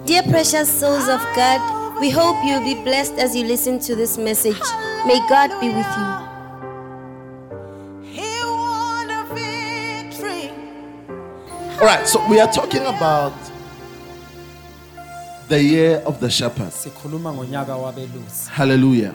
Dear precious souls of God, we hope you'll be blessed as you listen to this message. May God be with you. All right, so we are talking about the year of the shepherd. Sikhuluma ngonyaka wabelusi. Hallelujah.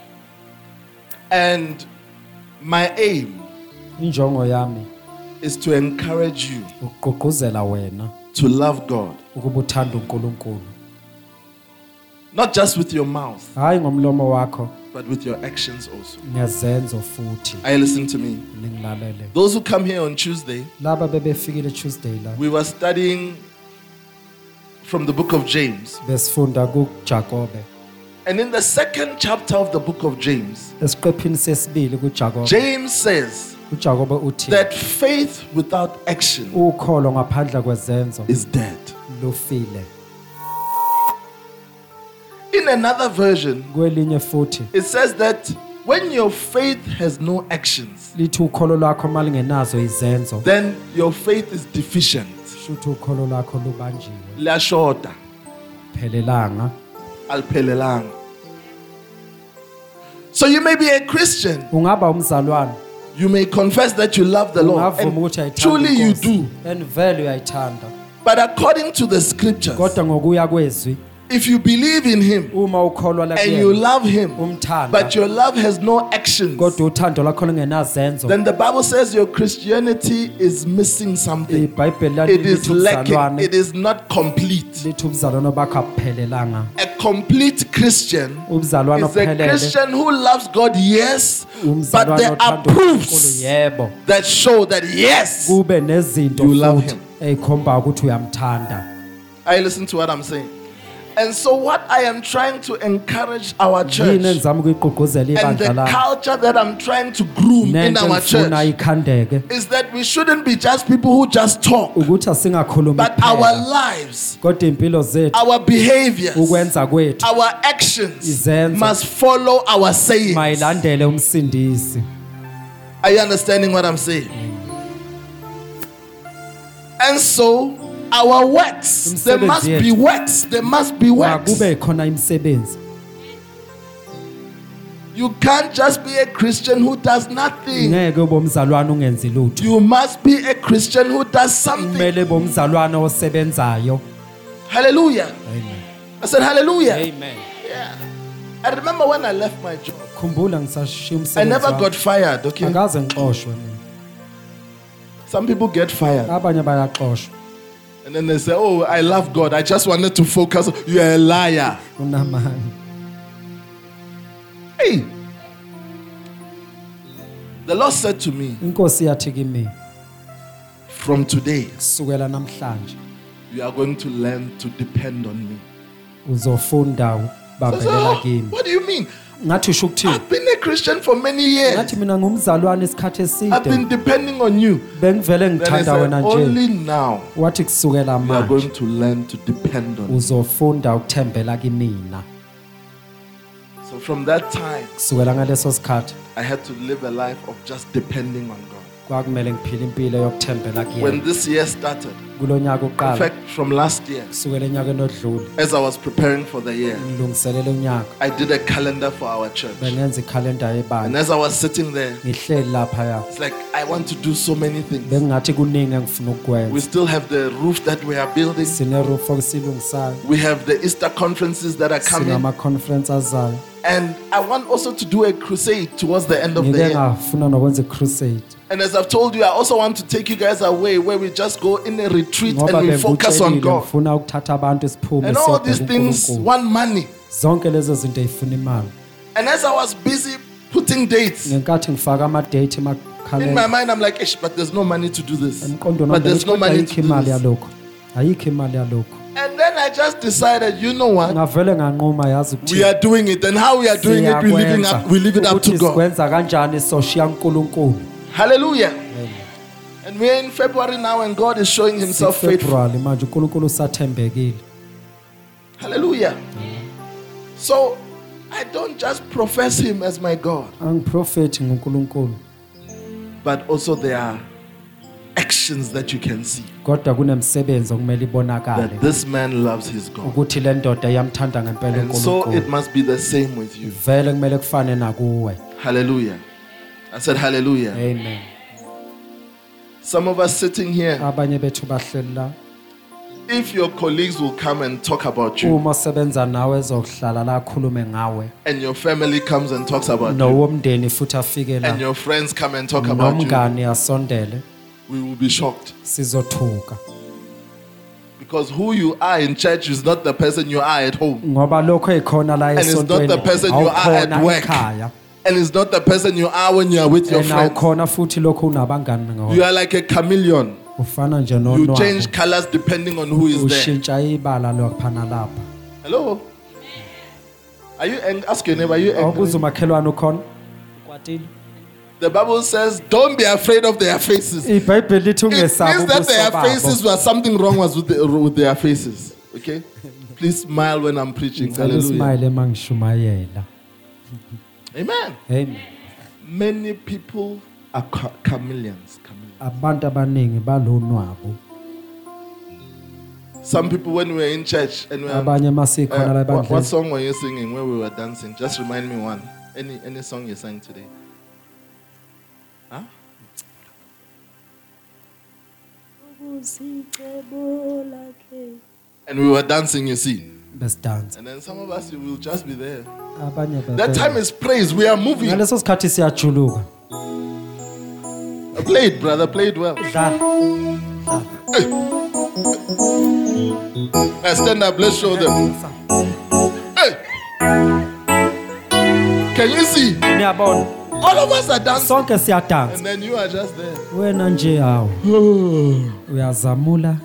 And my aim Injongo yami is to encourage you ukugqugquzela wena to love God, ukuba uthande uNkulunkulu. not just with your mouth, Hayi ngomlomo wakho, but with your actions also. ngezenzo futhi. Are you listening to me? Ningilalele. Those who come here on Tuesday, Laba bebefikile Tuesday la. we were studying from the book of James. Besifunda kuJakobe. And in the second chapter of the book of James, Esiqephini sesibili kuJakobe. James says uJakobe uthi that faith without action ukholo ngaphandle kwezenzo is dead. lufile. In another version, Kwelinye futhi it says that when your faith has no actions, lithi ukholo lwakho malingenazo izenzo, then your faith is deficient. shuthi ukholo lwakho lubanjiwe. Liyashota, Phelelanga. alphelelanga. So you may be a Christian. Ungaba umzalwane. You may confess that you love the Lord. Ungavuma And ukuthi ayithanda truly you iNkosi. do. And vele uyayithanda. But according to the scriptures, Kodwa ngokuya kwezwi, if you believe in Him uma ukholwa la and you kuyena, love Him, umthanda, but your love has no actions, kodwa uthando lakho lingenazenzo, then the Bible says your Christianity is missing something. iBhayibheli It is lithi lacking. ubuzalwane, It is not complete. lithi ubuzalwane bakho abuphelelanga. A complete Christian Ubuzalwane is a ophelele, Christian who loves God, yes, but umzalwane there are othanda uNkulunkulu, proofs yebo. that show that yes. Kube nezinto You love futhi him. ezikhomba ukuthi uyamthanda. I listen to what I'm saying. And so what I am trying to encourage our Yini church engizama ukuyigqugquzela and the ibandla lami, culture that I'm trying to groom in nento our engifuna church ikhandeke, is that we shouldn't be just people who just talk, ukuthi asingakhulumi but our kuphela, lives, kodwa impilo zethu, our behaviors, ukwenza kwethu our actions Izenzo. must follow our sayings. mayilandele umsindisi. Are you understanding what I'm saying? And so our works, there must be works. There must be works. Akube khona imsebenzi. You can't just be a Christian who does nothing. Ngeke ube umzalwane ungenzi lutho. You must be a Christian who does something. Kumele ube umzalwane osebenzayo. Hallelujah. Amen. I said hallelujah. Amen. Yeah. I remember when I left my job. Khumbula ngisashiya umsebenzi. I never wami. got fired, okay? Akaze ngixoshwe mina. Some people get fired. Abanye bayaxoshwa. And then they say, oh, I love God. I just wanted to focus. You're a liar. Unamani. Hey. The Lord said to me, Inkosi yathi kimi, from today, kusukela namhlanje you are going to learn to depend on me. uzofunda I said, ubambelela oh, kimi. what do you mean? Ngathi usho ukuthini? I've been a Christian for many years. Ngathi mina ngumzalwane isikhathi I've been eside. depending on you. Bengivele Then I ngithanda said, wena nje. only now Wathi kusukela you are manje going to learn to depend on me. uzofunda ukuthembela kimina. So from that time, Kusukela ngaleso sikhathi I had to live a life of just depending on God. kwakumele ngiphile impilo yokuthembela When kuyena. this year started, Kulonyaka in oqala, fact, from last year, kusukela enyakeni odlule, as I was preparing for the year, ngilungiselela unyaka. I did a calendar for our church. Bengenza ikhalenda And yebandla. as I was sitting there, Ngihleli lapha it's like I want to do so many things. bengathi kuningi engifuna We ukukwenza. still have the roof that we are building. Sine roof okusilungisayo. We have the Easter conferences that are coming. Sinama conference azayo. And I want also to do a crusade towards the end of the Ngike year. ngafuna nokwenza crusade. And as I've told you, I also want to take you guys away where we just go in a retreat Ngoba and we focus on bengikutshelile God. ngifuna ukuthatha abantu isiphume And all siyobheka these things uNkulunkulu. want money. Zonke lezo zinto zifuna imali. And as I was busy putting dates, Ngenkathi ngifaka ama date in my emakhalenda. mind, I'm like, "Ish, but there's no money to do this. Emqondweni But wami there's no money to ayikho do imali this." yalokho. Ayikho imali yalokho. And then I just decided, you know what? Ngavele nganquma yazi We are doing it. And how we are doing it, we leave it up to God. Sikwenza kanjani soshiya uNkulunkulu. Hallelujah. And we're in February now and God is showing himself faithful. February manje uNkulunkulu usathembekile. Hallelujah. So I don't just profess him as my God, Angiprofethi ngoNkulunkulu. but also there are actions that you can see kodwa kunemsebenzi okumele ibonakale that this man loves his God. ukuthi le ndoda iyamthanda ngempela And so it uNkulunkulu must be the same with you. vele kumele kufane nakuwe. Hallelujah. I said hallelujah. Amen. Some of us sitting here, Abanye bethu bahleli la if your colleagues will come and talk about you, uma sebenza nawe ezokuhlala la akhulume ngawe and your family comes and talks about you, nowomndeni futhi afike and la your friends come and talk about you, nomngani asondele we will be shocked. sizothuka Because who you are in church is not the person you are at home. ngoba lokho ekhona la And it's not esontweni the person you are at awukhona work. ekhaya And it's not the person you are when you are with your and friends. awukhona futhi lokho unabangani You ngawo are like a chameleon. ufana nje You nonwabo change colors depending on who is there. ushintsha ibala lokuphana lapha Hello? Are you ask your neighbor, are you awubuza angry? umakhelwane ukhona kwatile The Bible says, don't be afraid of their faces. It iBhayibheli lithi means ungesabi that ubuso their babo faces was something wrong was with their faces. Okay? Please smile when I'm preaching. ngicela Hallelujah. ismile mangishumayela. Amen. Amen. Many people are chameleons. Abantu abaningi balonwabo. Some people, when we were in church and we were, Abanye masikhona la what ebandleni. song were you singing when we were dancing? Just remind me one. Any song you sang today? Huh? And we were dancing, you see. Best dance. And then some of us, we will just be there. Abanye That time is praise. We are moving. ngaleso sikhathi siyajuluka. Play it, brother. Play it well. Dlala. Now stand up. Let's show them. Hey. Can you see? Niyabona. All of us are dancing. Sonke siyadansa. And then you are just there. Wena nje hawo. Uyazamula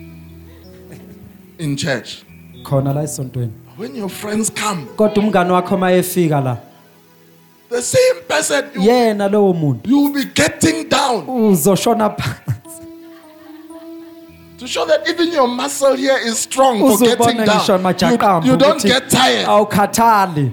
In church. khona la esontweni. When your friends come, Kodwa umngani wakho mayefika la. the same person, Yena lowo muntu you will be getting down uzoshona phansi. to show that even your muscle here is strong for getting Uzobona ngisho down. amajaqamba You don't ukuthi get tired. awukhathali.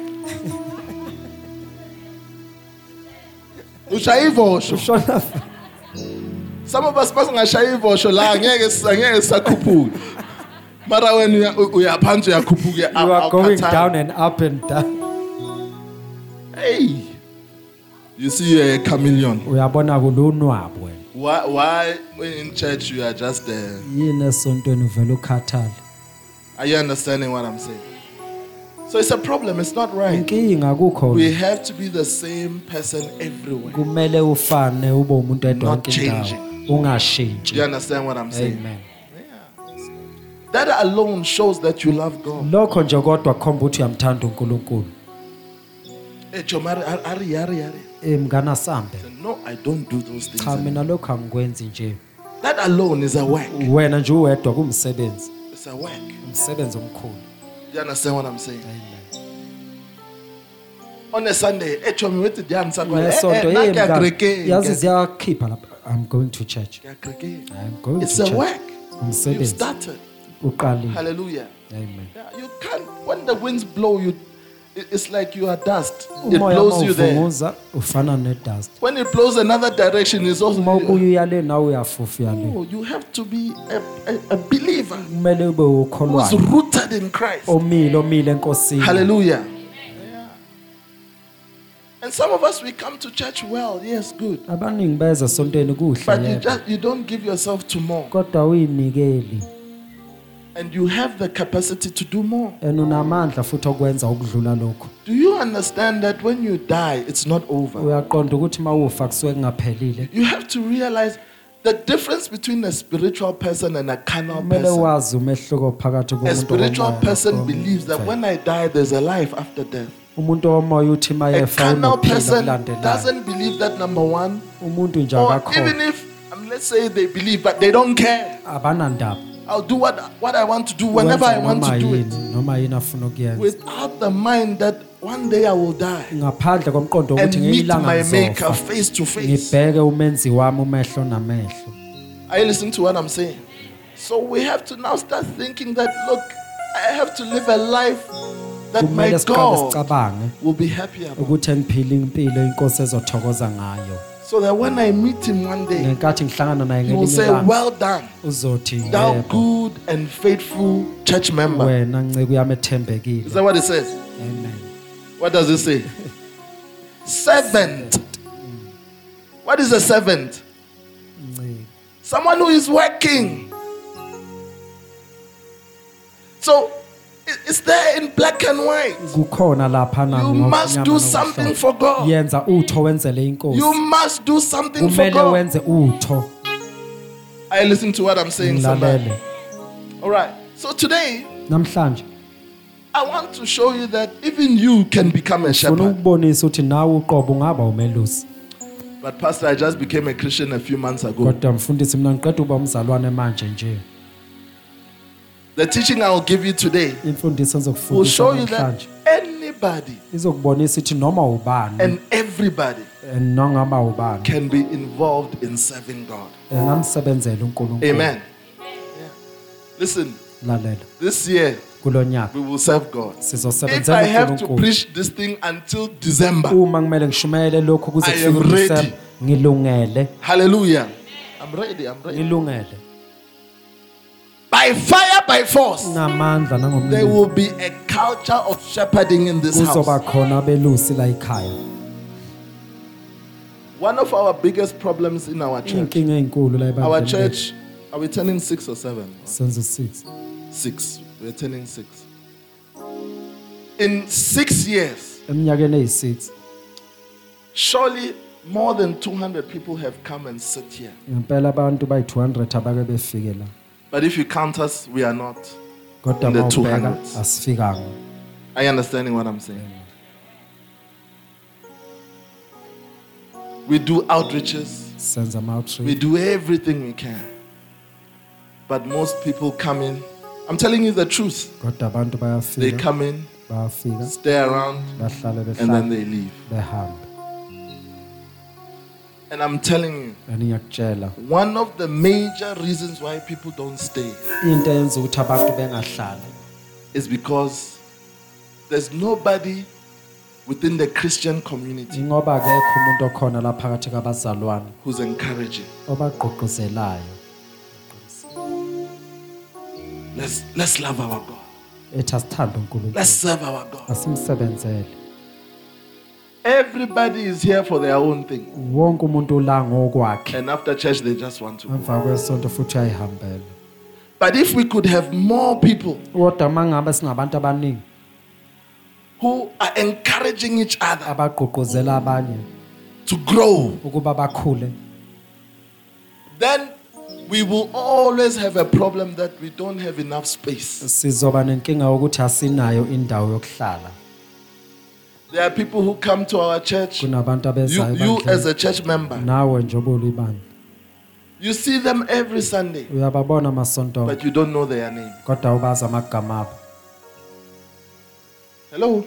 Ushaya ivosho. Ushona Some of us basingashaya ivosho la angeke sakhuphuka. Mara when uyaphansi uyakhuphuka you are going down and up and down. Hey. You see you're a chameleon. Uyabona kulonwabo wena. Why when in church you are just there? Yini esontweni uvela ukhathali. Are you understanding what I'm saying? So it's a problem. It's not right. Inkinga kukho We have to be the same person everywhere. kumele ufane ube umuntu edwa Not yonke indawo. changing. Ungashintshi. Do you understand what I'm saying? Amen. That alone shows that you love God. Lokho nje kodwa khomba ukuthi uyamthanda uNkulunkulu. Hey, Chomari, ari. Mngana sambe. No, I don't do those things. Cha mina lokho angikwenzi nje. That alone is a work. Wena nje uwedwa kumsebenzi. It's a work. Umsebenzi omkhulu. Do you understand what I'm saying? Amen. On a Sunday, Chomi went to dance. Nesonto yazi ziyakhipha lapha. I'm going to church. I'm going It's to a church. work. You've Umsebenzi started. uqalile. Hallelujah. Amen. Yeah, you can't. When the winds blow, it's like you are dust. It Umoya blows you there. mawuvunguza ufana nedust. When it blows another direction, it's also. Uma ubuya uyale nawe uyafufa uyale. No, you have to be a believer Kumele ube who's ukholwayo. rooted in Christ. Omile enkosini. Hallelujah. And some of us, we come to church well. Yes, good. Abaningi beza esontweni kuhle But yebo. you don't give yourself to more. Kodwa uyinikeli. And you have the capacity to do more. Unamandla futhi okwenza ukudlula lokho. Do you understand that when you die, it's not over? Uyaqonda ukuthi mawufa kusuke kungaphelile. You have to realize the difference between a spiritual person and a carnal Kumele person. wazi umehluko phakathi A komuntu spiritual omoya person nomuntu believes that omfele. when I die, there's a life after death. Umuntu omoya uthi A mayefa carnal unophila person kulandelayo. doesn't believe that, number one. Umuntu nje Or akakho even if, let's say they believe, but they don't care. abanandaba. I'll do what I want to do whenever I want to do it. Noma yini afuna ukuyenza. Without the mind that one day I will die Ngaphandle komqondo and ukuthi meet ngiyilanga my maker ngizofa. face to face. Ngibheke umenzi wami umehlo namehlo. Are you listening to what I'm saying? So we have to now start thinking that, look, I have to live a life that my Kumele siqale God sicabange will be happy about. ukuthi ngiphile impilo inkosi ezothokoza ngayo. So that when I meet him one day, ngenkathi ngihlangana naye he will ngelinye say, ilanga well done, uzothi thou yebo good and faithful church member. wena nceke yami Is ethembekile. that what it says? Amen. What does it say? Servant. What is a servant? Nceke. Someone who is working. So it's there in black and white. Kukhona lapha You must do something for God. yenza utho wenzele inkosi. You must do something for Kumele God. wenze utho. I listen to what I'm saying, somebody. Ngilalele. All right. So today, Namhlanje I want to show you that even you can become a ufuna shepherd. ukubonisa ukuthi nawe uqobo ungaba umelusi. But Pastor, I just became a Christian a few months ago. Kodwa mfundisi mina ngiqeda uba umzalwane manje nje. The teaching I will give you today Imfundiso will engizokufundisa show you that namhlanje anybody izokubonisa ukuthi noma ubani and everybody nongaba ubani can be involved in serving God. engamsebenzela uNkulunkulu. Amen. Yeah. Listen, Lalela. this year Kulonyaka we will serve God. If I sizosebenzela have to uNkulunkulu. preach this thing until December, Uma kumele ngishumayele lokho kuze I am kufike ready. uDisemba ngilungele. hallelujah. I'm ready. Ngilungele. By fire, by force, Namandla there nangomlilo. will be a culture of shepherding in this Kuzoba house. khona abelusi la ekhaya. One of our biggest problems in our church, Inkinga ezinkulu la our ebandleni. church, are we turning 6 or 7? Senze 6. 6. We're turning 6. In 6 years, Eminyakeni eyi6 surely more than 200 people have come and sit here. ngempela abantu bayi200 abake befike la. But if you count us, we are not. Kodwa In the mawubheka 200s. asifikanga. Are you understanding what I'm saying? We do outreaches. Senza We ama-outreach. do everything we can. But most people come in. I'm telling you the truth. Kodwa abantu They bayafika, come in, bayafika, stay around, bahlale and then behlala, they leave. behambe. And I'm telling you, And ngiyakutshela, one of the major reasons why people don't stay into eyenza ukuthi abantu bengahlali is because there's nobody within the Christian community ingoba akekho umuntu okhona la phakathi kwabazalwane who's encouraging. obagqugquzelayo. Let's love our God. Ethi asithande uNkulunkulu. Let's serve our God. Asimsebenzele. Everybody is here for their own thing. Wonke umuntu la ngokwakhe. And after church, they just want to go. Emva kwesonto futhi ayihambela. But if we could have more people Kodwa mangabe singabantu abaningi who are encouraging each other abagqugquzela abanye to grow, ukuba bakhule, then we will always have a problem that we don't have enough space. sizoba nenkinga ukuthi asinayo indawo yokuhlala. There are people who come to our church. Kunabantu abezayo You as ebandleni. a church member, Nawe njengoba ulibani you see them every Sunday, uyababona amasonto but you don't know their name. kodwa ubazi amagama abo. Hello?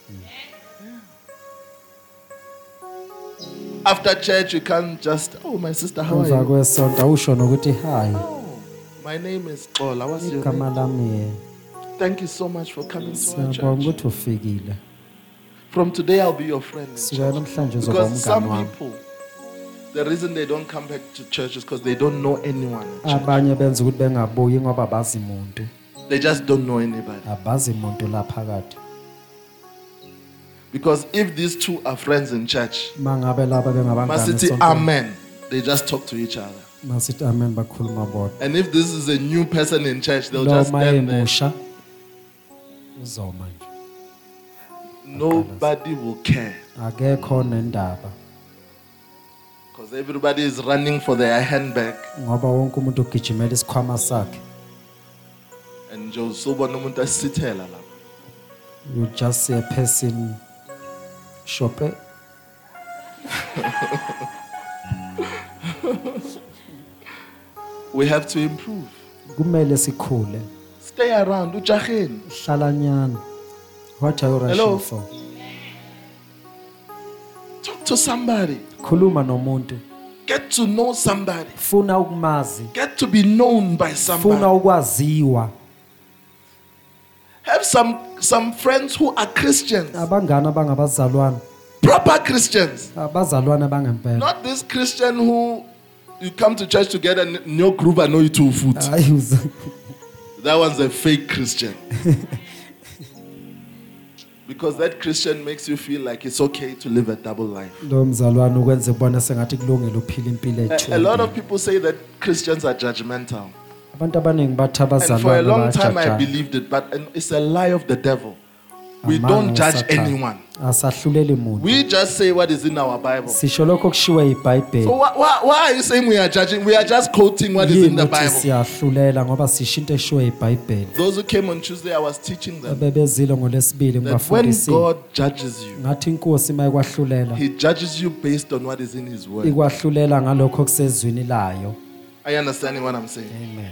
After church, you can't just, oh, my sister, how are Emva you? kwesonto awusho nokuthi hi, Oh, my name is Xola. What's your igama name? lami Thank you so much for coming to our siyabonga church. ukuthi ufikile. From today, I'll be your friend. in Sukela church. namhlanje uzoba Because some umngani wami. people, the reason they don't come back to church is because they don't know anyone. in church. Abanye benza ukuthi bengabuyi ngoba abazi umuntu, They just don't know anybody. abazi umuntu la phakathi. Because if these two are friends in church, Mangabe laba bengabangani Masiti esontweni, Amen, they just talk to each other. masithi amen bakhuluma bodwa. And if this is a new person in church, they'll Lo just stand there. mayemusha uzoma nje. Nobody will care. Akekho nendaba Because everybody is running for their handbag. ngoba wonke umuntu ugijimela isikhwama sakhe. And Josuba nomuntu asithela lapha. You just see a person shope. We have to improve. Kumele sikhule. Stay around. Ujaheni. Hlalanyana. What are you Hello? rushing for? Talk to somebody. Khuluma nomuntu. Get to know somebody. Funa ukumazi. Get to be known by Funa somebody. ukwaziwa. Have some friends who are Christians. Abangani abangabazalwane. proper Christians. abazalwane bangempela. Not this Christian who you come to church together and no group and no you two foot. Hayi That one's a fake Christian. Because that Christian makes you feel like it's okay to live a double life. lo mzalwane ukwenza ubona sengathi kulungile uphila impilo A lot of ethu. people say that Christians are judgmental. Abantu abaningi bathi And for a abazalwane long time I bayajaja. believed it, but it's a lie of the devil. We don't judge anyone. Asahluleli muntu. We just say what is in our Bible. So Sisho lokho kushiwe iBhayibheli. why are you saying we are judging? We are just quoting what is in the Yini uthi Bible. siyahlulela ngoba sisho into eshiwe iBhayibheli. Those who came on Tuesday, I was teaching them Abebezile ngoLesibili that when ngibafundisile. God judges you, Ngathi inkosi mayikwahlulela. He judges you based on what is in His Word. Ikwahlulela ngalokho kusezwini layo. Are you understanding what I'm saying? Amen.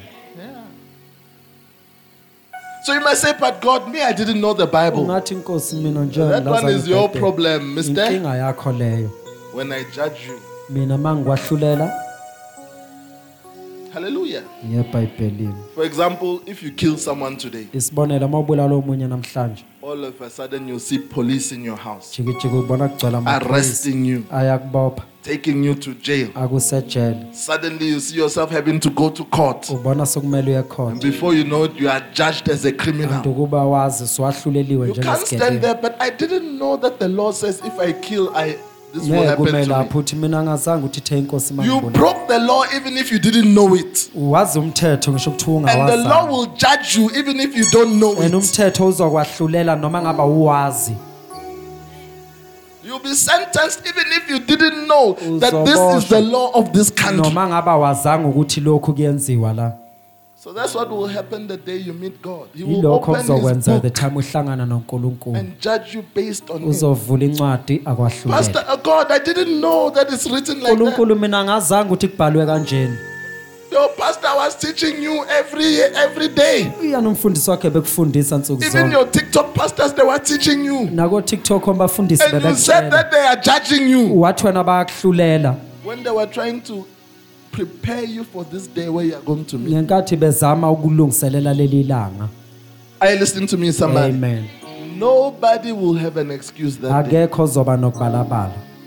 So you might say, but God, me, I didn't know the Bible. Ungathi inkosi mina nje That one is your problem, mister. Inkinga yakho leyo. When I judge you. Mina mangikwahlulela Hallelujah. ngeBhayibhelini. For example, if you kill someone today, Isibonela mawubulala omunye namhlanje. all of a sudden you see police in your house Jikijiki ubona kugcwala amaphoyisa arresting you, ayakubopha taking you to jail. akusejele. Suddenly you see yourself having to go to court. Ubona sokumele uye court. And before you know it, you are judged as a Kanti criminal. ukuba wazi swahluleliwe You can't stand njengesigebengu. there, but I didn't know that the law says if I kill, this will happen Kumele to me. aphuthi mina ngazange uthithe inkosi You mangibona. broke the law even if you didn't know it. Wazi umthetho ngisho ukuthi And the law ungawazi. will judge you even if you don't know And it. umthetho uzokwahlulela noma ngaba uwazi. You'll be sentenced even if you didn't know that this is the law of this country. Noma ngaba wazanga ukuthi lokhu kuyenziwa la. So that's what will happen the day you meet God. He will Yilokho open His kuzokwenza the book time uhlangana noNkulunkulu. and judge you based on Him. Uzovula incwadi akwahlulele. Pastor, God, I didn't know that it's written like that. uNkulunkulu mina ngazange ukuthi kubhalwe kanjeni. Your pastor was teaching you every day. Uyana umfundisi wakhe bekufundisa nsuku Even zonke. your TikTok pastors, they were teaching you. Nako TikTok abafundisi And you said bebekutshela. that they are judging you. Wathi wena bayakuhlulela. When they were trying to prepare you for this day where you are going to meet. Ngenkathi bezama ukulungiselela leli langa. Are you listening to me, somebody? Amen. Nobody will have an excuse that day. Akekho zoba nokubalabala.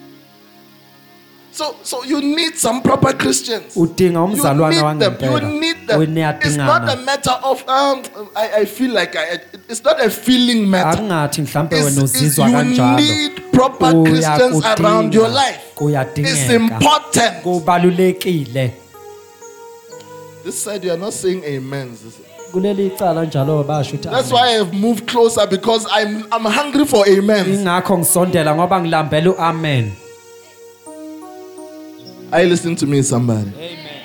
So you need some proper Christians. Udinga You umzalwane need them. You wangempela. need them. It's not a matter of I feel like it's not a feeling matter. Akungathi mhlambe wena It's uzizwa you kanjalo. need proper Christians around your life. It's Kuyadingeka. important. Kubalulekile. This side you are not saying amen. Kuleli icala njalo basho ukuthi That's why I've moved closer because I'm hungry for amen. ingakho ngisondela ngoba ngilambela uamen. Are you listening to me, somebody? Amen.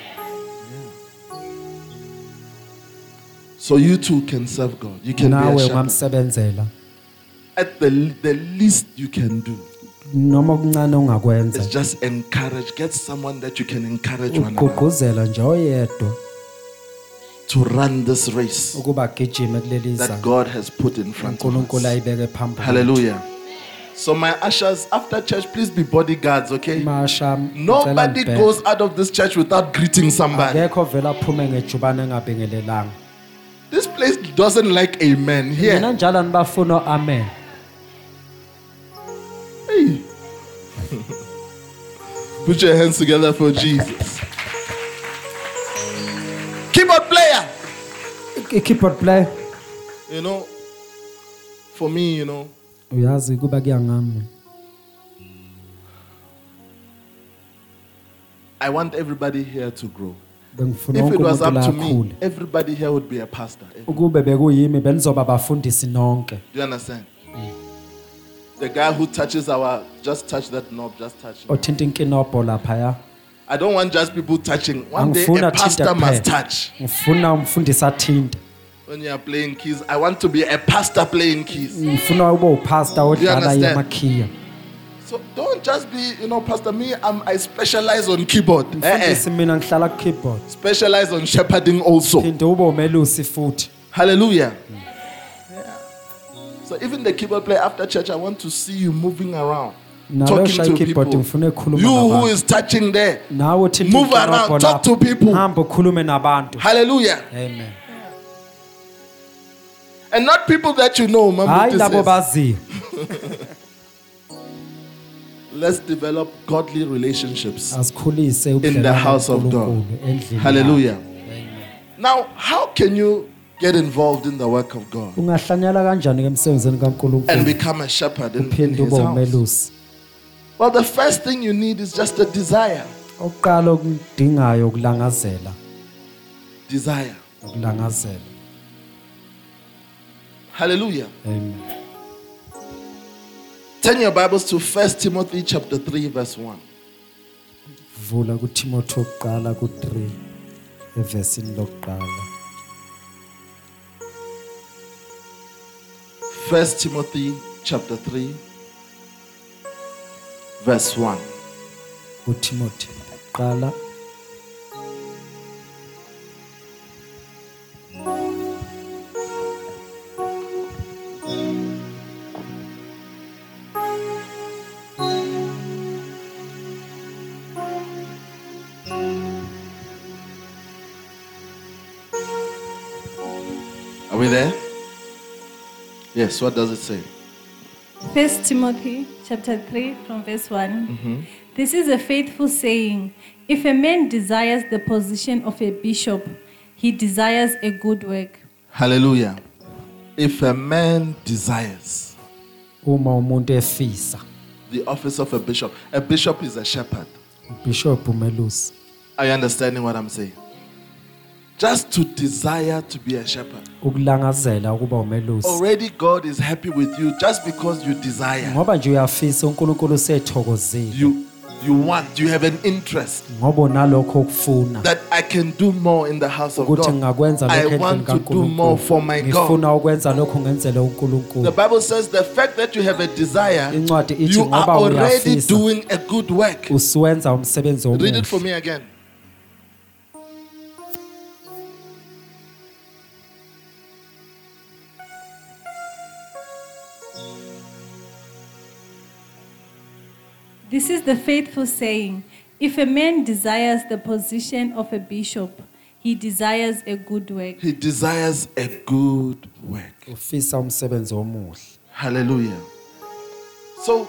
So you too can serve God. You can be Nawe a shepherd. ungamsebenzela. At the least you can do Noma okuncane ongakwenza. is just encourage. Get someone that you can encourage one another Ugqugquzela nje oyedwa to run this race ukuba gijime kuleli that izanga. God has put in front of uNkulunkulu us. ayibeke phambili. Hallelujah. So my ushers, after church, please be bodyguards, okay? Masha Nobody goes out of this church without greeting somebody. akekho vela aphume ngejubane engabingelelanga. This place doesn't like amen here. Mina njalo nibafuna amen. Hey. Put your hands together for Jesus. Keyboard player. Keyboard play. You know, for me, Uyazi kuba kuyangami. I want everybody here to grow. Bengifuna If wonke it was umuntu up la to me, akhule. everybody here would be a pastor. Do Ukube bekuyimi benizoba bafundisi nonke. you understand? The guy who touches just touch that knob, just touch it. Othinta inkinobho lapha ya. I don't want just people touching. One day Angifuna a pastor thinte must kuphela. touch. Ngifuna umfundisi athinte. When you are playing keys, I want to be a pastor playing keys. Ngifuna ube upastor odlala understand? yamakhiya. So don't just be, Pastor, I specialize on keyboard. Mfundisi mina ngihlala ku keyboard. Specialize on shepherding also. Phinde ube umelusi futhi. Hallelujah. So even the keyboard player after church, I want to see you moving around. Nalo Talking shaya to keyboard people. ngifuna ekhuluma You who nabantu. is touching there. Nawe uthinta Move around, talk to people. Hamba ukhulume nabantu. Hallelujah. Amen. And not people that you know, Hayi Mamuti labo says. bazi. let's develop godly relationships asikhulise in the ubudlelwano house of God. noNkulunkulu endlini Hallelujah. yakhe. Now, how can you get involved in the work of God Ungahlanyela kanjani ke emsebenzini and kaNkulunkulu become a shepherd in uphinde his ube house? umelusi? Well, the first thing you need is just a desire. Oqala okudingayo ukulangazela, Desire. ukulangazela. Hallelujah. Amen. Turn your Bibles to 1 Timothy chapter 3 verse 1. Vula kuTimothy oqala ku3 evesini lokuqala. 1 Timothy chapter 3 verse 1. kuTimothy oqala Are we there? Yes, what does it say? 1 Timothy chapter 3 from verse 1. This is a faithful saying. If a man desires the position of a bishop, he desires a good work. Hallelujah. If a man desires uma umuntu efisa, the office of a bishop is a shepherd. bishop umelusi. Are you understanding what I'm saying? Just to desire to be a shepherd. Ukulangazela ukuba umelusi. Already God is happy with you just because you desire. Ngoba nje uyafisa uNkulunkulu usethokozile. You have an interest Ngoba nalokho ukufuna. that I can do more in the house of Ukuthi God. ngingakwenza I lokho want endlini to do more for my kaNkulunkulu. God. Ngifuna ukwenza lokho ngenzele uNkulunkulu. The Bible says the fact that you have a desire, Incwadi ithi you are ngoba already uyafisa, doing a good work. usuwenza umsebenzi Read it for omuhle. me again. This is the faithful saying. If a man desires the position of a bishop, he desires a good work. He desires a good work. Ufisa umsebenzi omuhle. Hallelujah. So,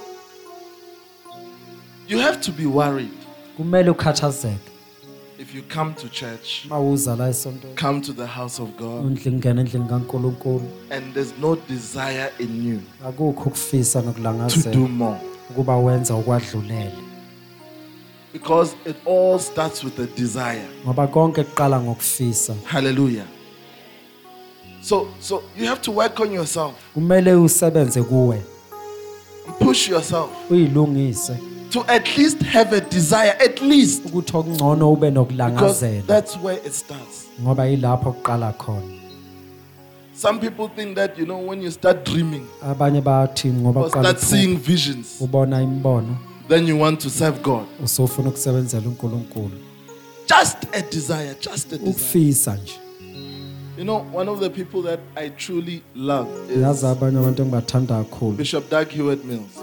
you have to be worried Kumele ukhathazeke. if you come to church, Mawuza la esontweni. come to the house of God, Ungena endlini kaNkulunkulu. and there's no desire in you Akukho ukufisa to do nokulangazela more. ukuba wenza okwadlulele. Because it all starts with a desire. Ngoba konke kuqala ngokufisa. Hallelujah. So you have to work on yourself. Kumele usebenze kuwe. Push yourself Uyilungise to at least have a desire, at least. ukuthi okungcono ube Because nokulangazela. that's where it starts. Ngoba yilapho kuqala khona. Some people think that, when you start dreaming Abanye bathi ngoba or uqala start seeing visions, ubona imbono then you want to serve God. usofuna ukusebenzela uNkulunkulu. Just a desire, just a desire. Ukufisa nje. One of the people that I truly love Yazi is abanye abantu engibathanda kakhulu. Bishop Doug Hewitt Mills.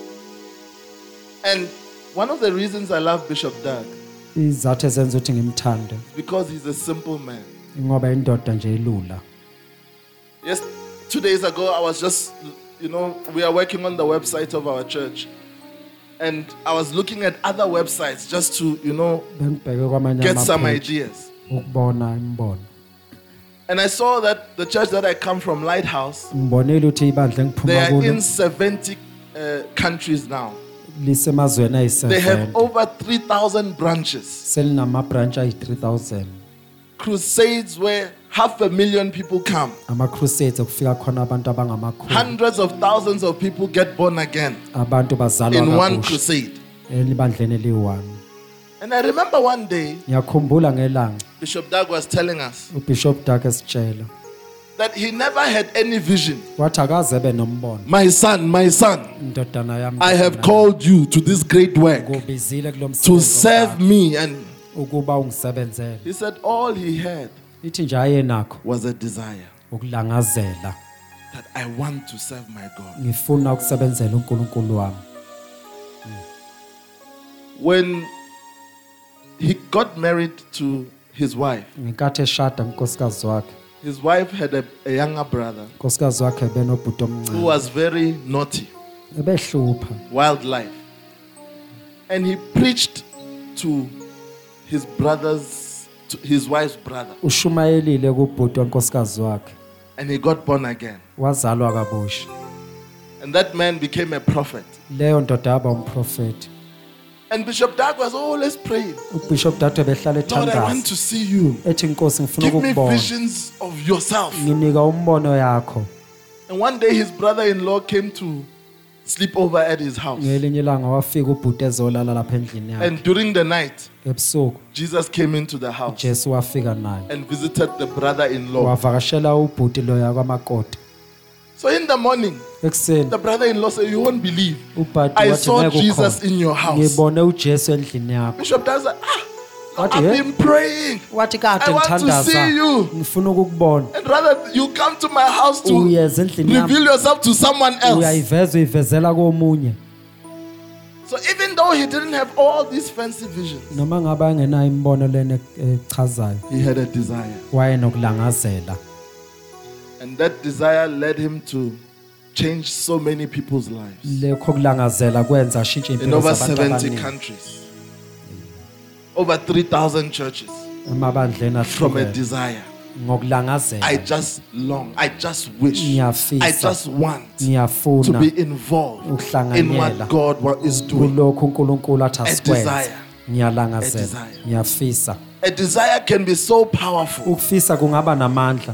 And one of the reasons I love Bishop Doug Izathu ezenza ukuthi ngimthande is because he's a simple man. ngoba indoda nje elula. Yes, 2 days ago I was just, we are working on the website of our church. And I was looking at other websites just to, Bengibheke kwamanye get some amapage ideas. ukubona imbono. And I saw that the church that I come from, Lighthouse, Ngibonile ukuthi ibandla they engiphuma are kulo in 70 countries now. lisemazweni They have ayi-7 over 3,000 branches. selinama branch ayi-3000. Crusades where 500,000 people come. Ama crusades okufika khona abantu abangamakhulu. Hundreds of thousands of people get born again Abantu bazalwa in one kabusha crusade. elibandleni eliyi-1. And I remember one day, Ngiyakhumbula ngelanga Bishop Doug was telling us uBishop Doug esitshela that he never had any vision. wathi akaze ebe nombono. My son, Indodana yami, I have called you to this great work ngikubizile kulo to msebenzi serve me. And ukuba ungisebenzele. he said all he had Ithi nje ayenakho was a desire ukulangazela. that I want to serve my God. Ngifuna ukusebenzela uNkulunkulu wami. When he got married to his wife, Ngenkathi eshada unkosikazi wakhe. his wife had a younger brother Unkosikazi wakhe benobhuti who omncane. was very naughty, Ebehlupha. wildlife. And he preached to his brothers, to his wife's brother. Ushumayelile kubhuti wankosikazi wakhe. And he got born again. Wazalwa kabusha. And that man became a prophet. Leyo ndoda yaba umprofeti. And Bishop Dag was always praying. uBishop Dadwe behlala Lord, I want ethandaza. to see you. Ethi Nkosi ngifuna Give me ukukubona. visions of yourself. Nginika umbono yakho. And one day his brother-in-law came to sleep over at his house. Ngelinye ilanga wafika ubhuti ezolala lapha endlini yakhe. And during the night, Ebusuku Jesus came into the house Jesu wafika naye. and visited the brother-in-law. Wavakashela ubhuti lo yakwamakoti. So in the morning, Ekseni the brother-in-law said, you won't believe. ubhuti I wathi saw ngeke Jesus ukhona. in your house. Ngibone uJesu endlini yakho. Bishop Dag said, Wathi, I've "Eh?" been praying. Wathi kade I want to ngithandaza. see you. Ngifuna ukukubona. And rather, you come to my house to Uyeza endlini yami. reveal yourself to someone else. Uyayiveza uyivezela komunye. So even though he didn't have all these fancy visions, Noma ngabe angenayo imbono lena echazayo. he had a desire. Wayenokudlangazela. And that desire led him to change so many people's lives Lekho kulangazela kwenza ashintshe in impilo over zabantu 70 abaningi. countries, over 3,000 churches Emabandleni from a ahlukene. desire. Ngokulangazela. I just long, I just wish, Ngiyafisa. I just want to Ngiyafuna be involved in ukuhlanganyela what God is doing. kulokho uNkulunkulu athi A asikwenze. desire. A Ngiyalangazela. desire. Ngiyafisa. A desire can be so powerful. Ukufisa kungaba namandla.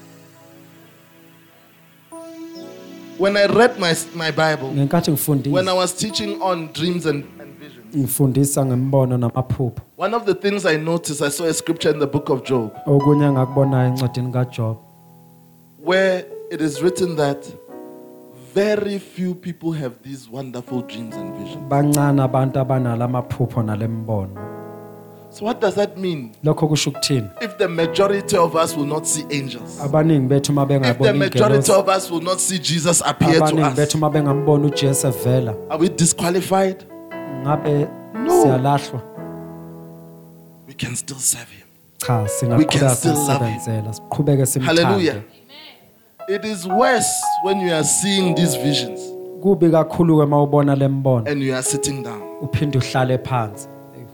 When I read my Bible, Ngenkathi when I ngifundisa, was teaching on dreams and visions, ngifundisa ngembono namaphupho. one of the things I noticed, I saw a scripture in the book of Job Okunye ngakubonayo encwadini kaJob. where it is written that very few people have these wonderful dreams and visions. Bancane abantu abanala amaphupho nalembono. So what does that mean? Lokho kusho ukuthini? If the majority of us will not see angels, Abaningi bethu if the mabengaboni majority ingelosi, of us will not see Jesus appear to abaningi bethu us, mabengamboni uJesu evela, are we disqualified? ngabe No. siyalahlwa? We can still serve him. Cha, We can singaqhubeka still love him. simsebenzela, siqhubeke Hallelujah. simthande. It is worse when you are seeing these visions Kubi kakhulu ke mawubona lembono, and you are sitting down. uphinde uhlale phansi.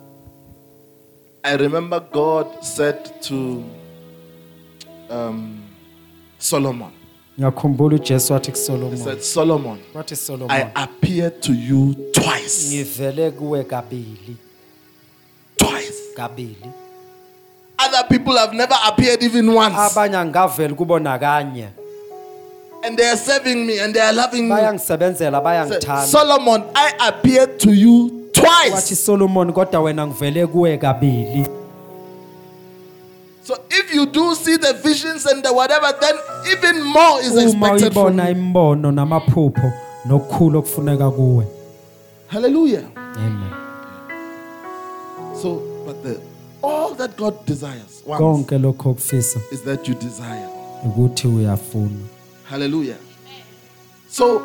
I remember God said to Solomon, Ngiyakhumbula uJesu wathi he kuSolomon, said, Solomon, wathi I Solomon, appeared to you twice. ngivele kuwe kabili, Twice. kabili. Other people have never appeared even once. Abanye angaveli kubona kanye. And they are serving me and they are loving me. Bayangisebenzela, Said, bayangithanda. Solomon, I appeared to you Wathi twice. Solomon, kodwa wena ngivele kuwe kabili. So if you do see the visions and the whatever, then even more is Uma expected from uyibona you. imbono namaphupho nokukhulu okufuneka kuwe. Hallelujah. Amen. So, but all that God desires once Konke lokho okufisa is that you desire. ukuthi uyafuna. Hallelujah. So,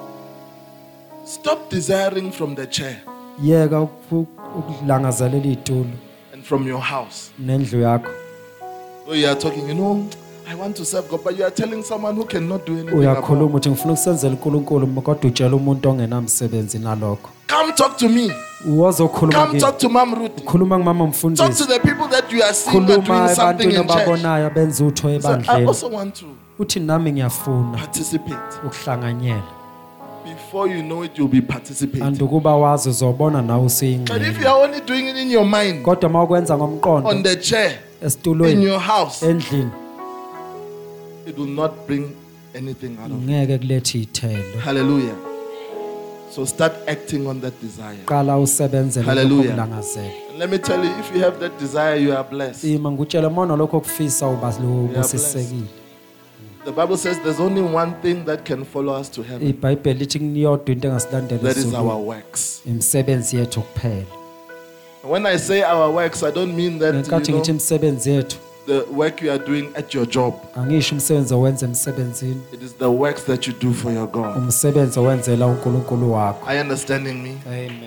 stop desiring from the chair Yeka ukulangazelela izitulo and from your house. nendlu yakho. Where you are talking, I want to serve God, but you are telling someone who cannot do anything about it. Uyakhuluma uthi ngifuna ukusenzela uNkulunkulu kodwa utshela umuntu ongenamsebenzi nalokho. Come talk to me. Uwozokhuluma Come talk to Mom Ruth. khuluma ngimama Talk to mfundisi. the people that you are seeing are Khuluma doing something ebantwini in church. ababonayo benza utho So I ebandleni. also want to Uthi nami ngiyafuna participate. ukuhlanganyela. Before you know it, you'll be participating. Andukuba wazi uzobona nawe But if usiyingxenye. you are only doing it in your mind, Kodwa mawukwenza on ngomqondo the chair, in esitulweni your house, endlini it will not bring anything out of it. ngeke kulethe ithelo. Hallelujah. So start acting on that desire. Qala usebenzele Hallelujah. ngokulangazela. And let me tell you, if you have that desire, you are blessed. Ima ngutshela mona lokho kufisa ubusisekile. The Bible says there's only one thing that can follow us to heaven. iBhayibheli lithi kuniyodwa into engasilandela That is our ezulwini. works. Imisebenzi yethu kuphela. When I say our works, I don't mean that Ngenkathi ngithi imisebenzi yethu the work you are doing at your job. angisho umsebenzi owenza emsebenzini, It is the works that you do for your God. umsebenzi owenzela uNkulunkulu wakho. Are you understanding me? Amen.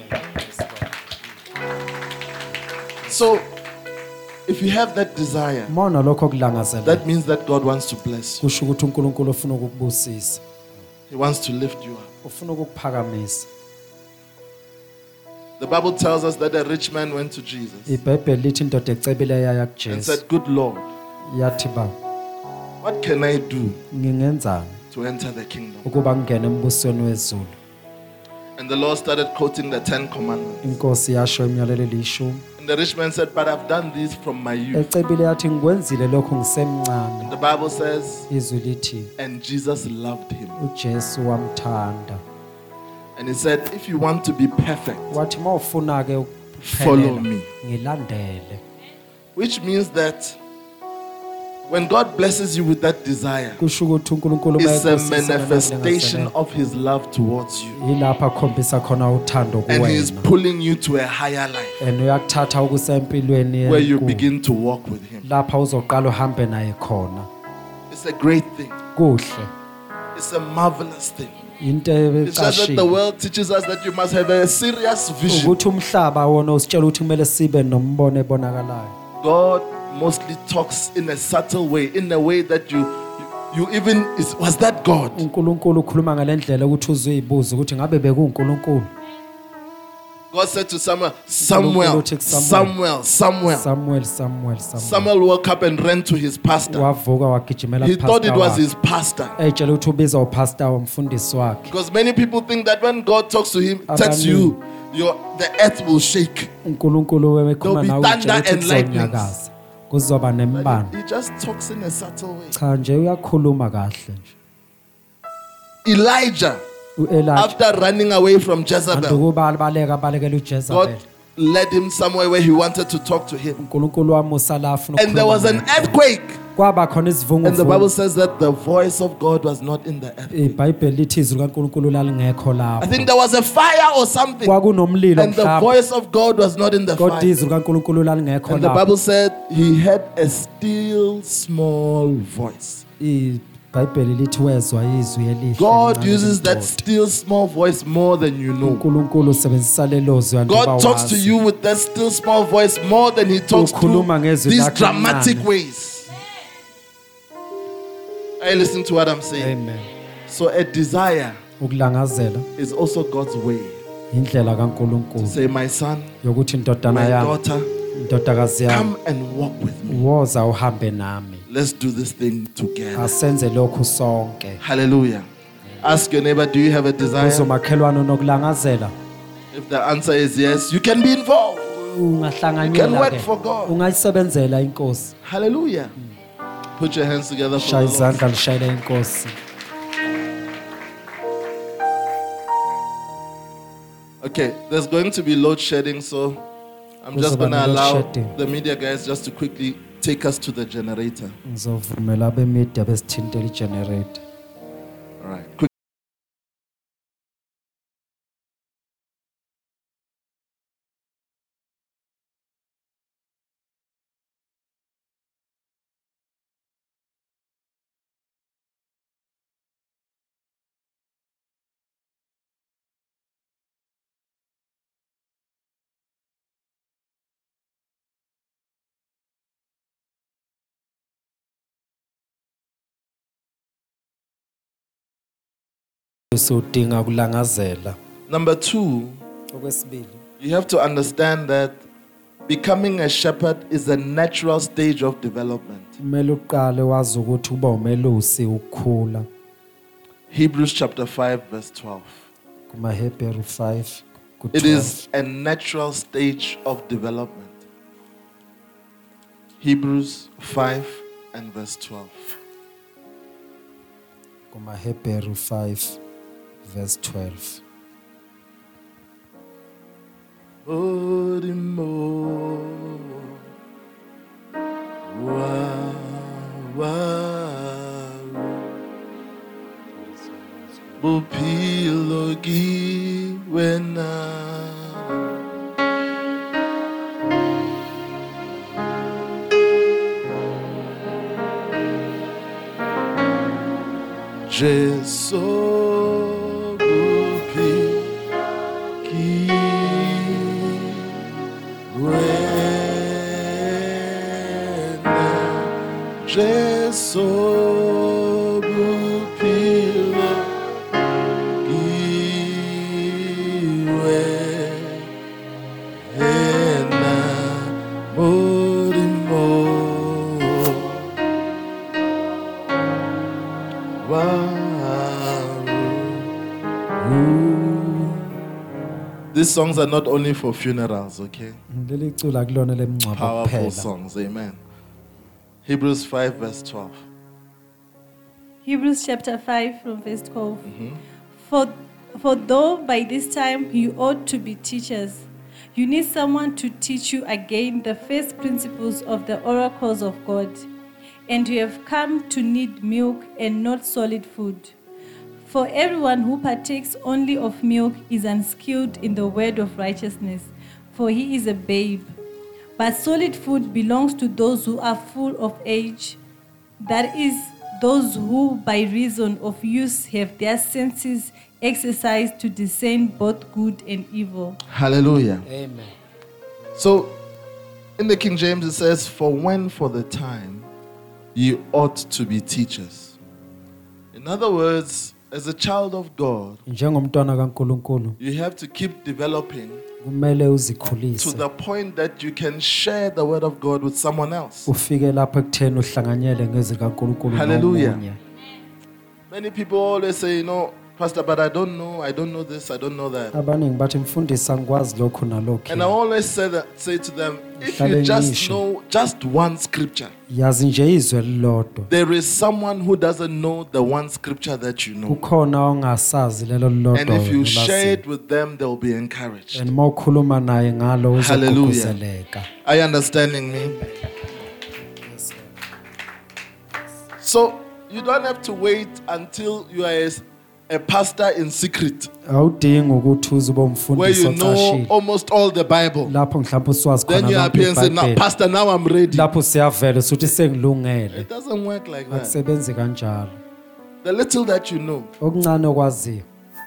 So, if you have that desire, Mona lokho kulangazela. that means that God wants to bless you. Kusho ukuthi uNkulunkulu ufuna ukukubusisa. He wants to lift you up. Ufuna ukukuphakamisa. The Bible tells us that a rich man went to Jesus iBhayibheli lithi indoda ecebile yaya and kuJesu said, "Good Lord, yathi ba what can I do ngingenzani to enter the kingdom?" ukuba ngene embusweni wezulu. And the Lord started quoting the 10 commandments. Inkosi yasho imiyalelo elishumi. And the rich man said, "But I've done this from my youth." Ecebile yathi ngikwenzile lokho ngisemncane. The Bible says, Izwi lithi and Jesus loved him. uJesu wamthanda. And he said, "If you want to be perfect, Wathi mawufuna ke follow me." ngilandele. Which means that when God blesses you with that desire, Kusho ukuthi uNkulunkulu it's a mayekubusise manifestation ngenhlanganisela. of his love towards you. Yilapha akhombisa khona uthando And he is kuwena. pulling you to a higher life And uyakuthatha ukusempilweni where you enkulu. begin to walk with him. Lapha uzoqala uhambe naye khona. It's a great thing. Kuhle. It's a marvelous thing. Into It's just that the eqashile. world teaches us that you must have a serious vision. Ukuthi umhlaba wona usitshela ukuthi kumele sibe nombono ebonakalayo. God mostly talks in a subtle way, in a way that you even was that God? uNkulunkulu ukhuluma ngalendlela ukuthi uzibuze ukuthi ngabe bekuNkulunkulu. God said to Samuel, Samuel. Samuel woke up and ran to his pastor. Wavuka wagijimela He thought it was kupastor. his pastor. Etshela ukuthi ubiza upastor womfundisi wakhe. Because many people think that when God talks to him, texts you, the earth will shake. uNkulunkulu wekhuluma There'll nawe be utshela thunder ukuthi and lightnings. kuzonyakaza. Kuzoba nembani. He just talks in a subtle way. Cha nje uyakhuluma kahle nje. Elijah, uElijah after running away from Jezebel, andukubaleka balekela uJezebel. God led him somewhere where he wanted to talk to him. uNkulunkulu wamusa la afuna And there was an earthquake. kwaba khona And the Bible isivunguvungu. says that the voice of God was not in the earthquake. iBhayibheli lithi izwi kaNkulunkulu lalingekho I lapho. think there was a fire or something. Kwakunomlilo And the mhlawumbe. voice of God was not in the Kodwa fire. izwi kaNkulunkulu lalingekho And the lapho. Bible said he had a still small voice. iBhayibheli lithi wezwa izwi elihle. God encane uses that lendoda. still small voice more than you know. uNkulunkulu usebenzisa lelo zwi God njengoba talks to wazi. you with that still small voice more than he talks to Ukhuluma ngezwi these lakhe dramatic encane. ways. Are you listening to what I'm saying? Amen. So a desire Ukulangazela is also God's way. indlela kaNkulunkulu Say, my son, yokuthi indodana my yami, daughter, indodakazi yami, come and walk with me. woza uhambe nami. Let's do this thing together. Asenze lokhu sonke. Hallelujah. Ask your neighbor, do you have a desire? Uzomakhelwana nokulangazela. If the answer is yes, you can be involved. You can Ungahlanganyela work ke. for God. Ungayisebenzela inkosi. Hallelujah. Put your hands together for Shaya the Lord. izandla lishayele inkosi. Okay, there's going to be load shedding, so I'm just Kuzoba going to ne-load allow shedding. the media guys just to quickly take us to the generator. Ngizovumela bemedia besithintela igenerator. All right. Quick. Usudinga kulangazela. Number 2, Okwesibili, you have to understand that becoming a shepherd is a natural stage of development. kumele uqale wazi ukuthi uba umelusi ukukhula. Hebrews chapter 5, verse 12. KumaHebheru 5 It is a natural stage of development. Hebrews 5 and verse 12. KumaHebheru 5 verse 12. Bophelo ke wena Jesu bophelo ke wena Jesu These songs are not only for funerals, okay? Leli culo akulona lemngcwabo Powerful kuphela. songs, amen. Hebrews 5 verse 12. Hebrews chapter 5 from verse 12. For though by this time you ought to be teachers, you need someone to teach you again the first principles of the oracles of God. And you have come to need milk and not solid food. For everyone who partakes only of milk is unskilled in the word of righteousness, for he is a babe. But solid food belongs to those who are full of age, that is, those who by reason of use have their senses exercised to discern both good and evil. Hallelujah. Amen. So, in the King James it says, for when for the time you ought to be teachers. In other words, as a child of God, Njengomntwana kaNkulunkulu you have to keep developing kumele to uzikhulise. the point that you can share the word of God with someone else. Ufike lapho ekutheni uhlanganyele ngezwi kaNkulunkulu Hallelujah. nomunye. Many people always say, Pastor, but I don't know this, I don't know that. Abaningi bathi mfundisi angikwazi lokhu nalokhu. And I always say to them, if you Mhlawumbe just ngisho. know just one scripture, Yazi nje izwi elilodwa. there is someone who doesn't know the one scripture that you know. Kukhona ongasazi lelo And lilodwa if you wena share olaziyo. it with them, they'll be encouraged. And uma ukhuluma naye ngalo Hallelujah. uzogqugquzeleka. Are you understanding me? So you don't have to wait until you are a pastor in secret, Awudingi ukuthi uze ube where umfundisi you know ocashile. almost all the Bible. Lapho mhlawumbe uswazi Then khona you lonke appear and say, "Now, iBhayibheli. Pastor, now I'm ready." Lapho siyavela suthi sengilungele. It doesn't work like that. Akusebenzi kanjalo. The little that you know, Okuncane okwaziyo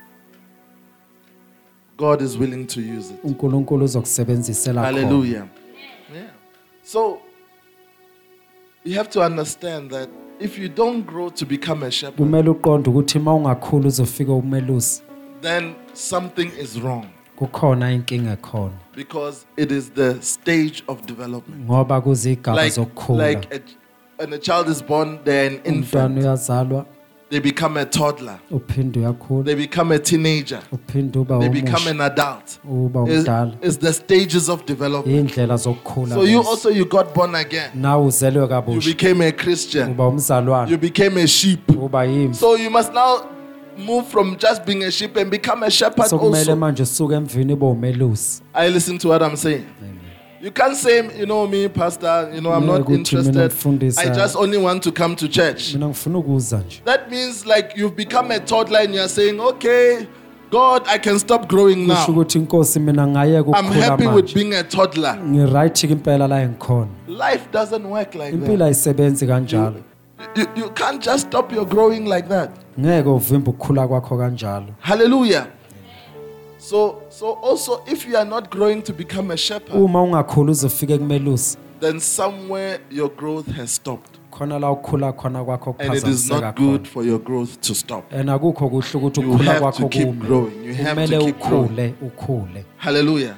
God is willing to use it. uNkulunkulu uzokusebenzisela khona. Hallelujah. Yeah. So you have to understand that if you don't grow to become a shepherd, Kumele uqonde ukuthi uma ungakhula uzofika umelusi. then something is wrong, Kukhona inkinga khona. because it is the stage of development. Ngoba kuzigaba Like zokukhula. when a child is born, they're an Umntwana infant. uyazalwa, They become a toddler. uphinde uyakhula, They become a teenager. uphinde uba They become umusha, an adult. uba umdala. It's the stages of development. Indlela zokukhula. So you lezi. you got born again. Nawe uzelwe You kabusha. became a Christian. Uba umzalwane, You became a sheep. uba yimvu. So you must now move from just being a sheep and become a shepherd So kumele also. manje usuke emvini ube umelusi. I listen to what I'm saying. You can't say, me, Pastor, I'm not Ngeke uthi mina interested. mfundisi, I just only want to come to church. Mina ngifuna ukuza nje. That means like you've become a toddler and you're saying, okay, God, I can stop growing Kusho now. ukuthi inkosi mina ngayeka I'm ukukhula happy with manje. being a toddler. Ngiright impela la engikhona. Life doesn't work like Impilo that. ayisebenzi kanjalo. You can't just stop your growing like that. Ngeke uvimbe ukukhula kwakho kanjalo. Hallelujah. So also, if you are not growing to become a shepherd, Uma ungakhula uzofika kumelusi. then somewhere your growth has stopped. Khona la ukukhula khona kwakho And it is kuphazamiseka not good khona. for your growth to stop. And akukho kuhle ukuthi You ukukhula have kwakho to keep kume. growing. You have Kumele to keep growing. ukhule. Hallelujah.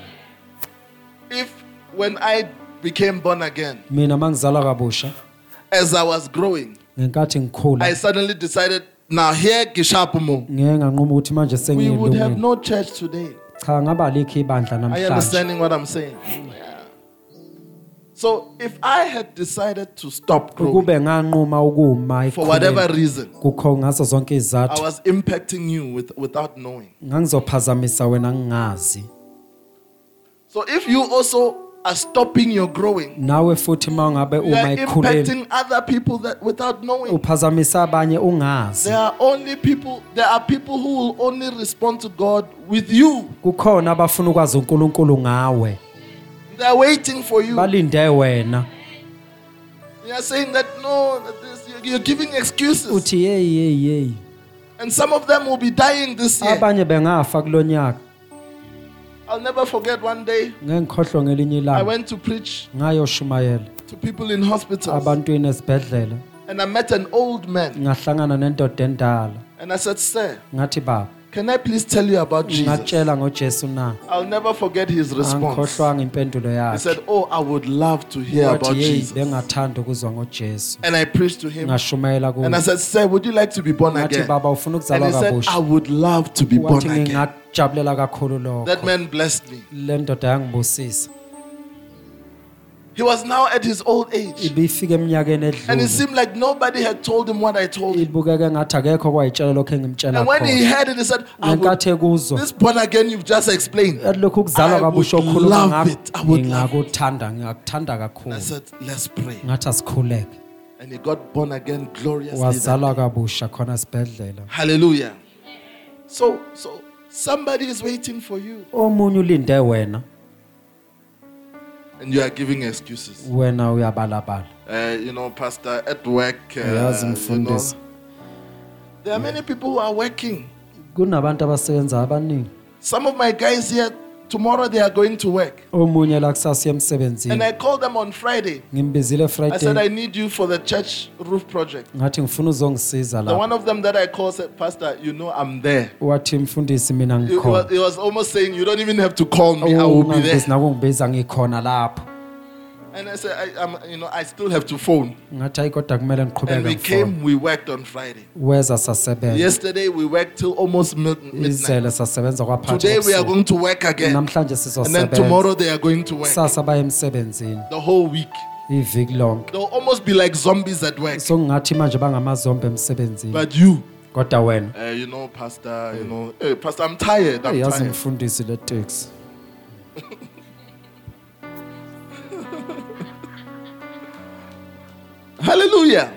If when I became born again, Mina mangizalwa kabusha, as I was growing, ngenkathi ngikhula, I suddenly decided, now here Gishapumo, ngeke nganquma ukuthi manje we would have sengiyilungile. no church today. Cha ngaba likho ibandla Are you namhlanje. understanding what I'm saying? Yeah. So if I had decided to stop growing Ukube nganquma ukuma for whatever reason, kukho ngaso zonke I izathu was impacting you without knowing. ngangizophazamisa wena ngingazi. So if you also are stopping your growing, Nawe futhi mangabe you uma are ekhuleni impacting other people that without knowing. uphazamisa abanye ungazi. There are people who will only respond to God with you. Kukhona abafuna ukwazi uNkulunkulu ngawe. They are waiting for you. Balinde wena. They are saying that no, that you're giving excuses. Uthi hey. And some of them will be dying this year. Abanye bengafa kulonyaka. I'll never forget one day Ngeke ngikhohlwe ngelinye I ilanga. went to preach Ngayoshumayela to people in hospitals. abantwini esibhedlela. And I met an old man. Ngahlangana nendoda endala. And I said, sir, Ngathi baba, Can I please tell you about Jesus? ngatshela ngoJesu na I'll never forget his response. angikhohlwanga impendulo He yakhe said, "Oh, I would love to hear about wathi hey Jesus." bengathanda ukuzwa ngoJesu And I preached to him. ngashumayela And I kuye said, "Sir, would you like to be born ngathi again?" baba ufuna And ukuzalwa he said, kabusha "I would love to be born wathi again." ngingajabulela kakhulu lokho That man blessed me. le ndoda yangibusisa He was now at his old age. ibifika eminyakeni And it edlule seemed like nobody had told him what I told him. ibukeke ngathi akekho kwayitshela lokho engimtshela And when he khona heard it, he said, ngenkathi ekuzwa "This born again you've just explained." yathi lokhu kuzalwa I kabusha would okhuluma love ngakho it. I would love it. ngingakuthanda I kakhulu said, "Let's pray." ngathi asikhuleke And he got born again gloriously. wazalwa kabusha khona esibhedlela Hallelujah. So somebody is waiting for you. omunye ulinde wena And you are giving excuses. wena uyabalabala Pastor, at work, Yazi mfundisi. there are many people who are working. kunabantu abasebenza abaningi Some of my guys here, tomorrow they are going to work. omunye la kusasa And emsebenzini I called them on Friday. ngimbizile I said, Friday "I need you for the church roof project." ngathi ngifuna uzongisiza The la one of them that I called said, "Pastor, I'm there." wathi mfundisi mina He ngikhona was almost saying, "You don't even have to call me. I will be there." ungangibisi nakungibiza ngikhona lapho And I said, I still have to phone. ngathi hayi kodwa kumele And ngiqhubeke we ngifona came, we worked on Friday. weza sasebenza Yesterday we worked till almost midnight. izele sasebenza kwaphakathi Today we are kobusuku. going to work again. namhlanje And then sizosebenza tomorrow they are going to work. sasa baye emsebenzini The whole week. iviki lonke They'll almost be like zombies at work. so ngingathi manje bangamazombe emsebenzini But you, kodwa wena Pastor, hey, Pastor, I'm tired. I'm yazi tired. mfundisi le taxi Hallelujah.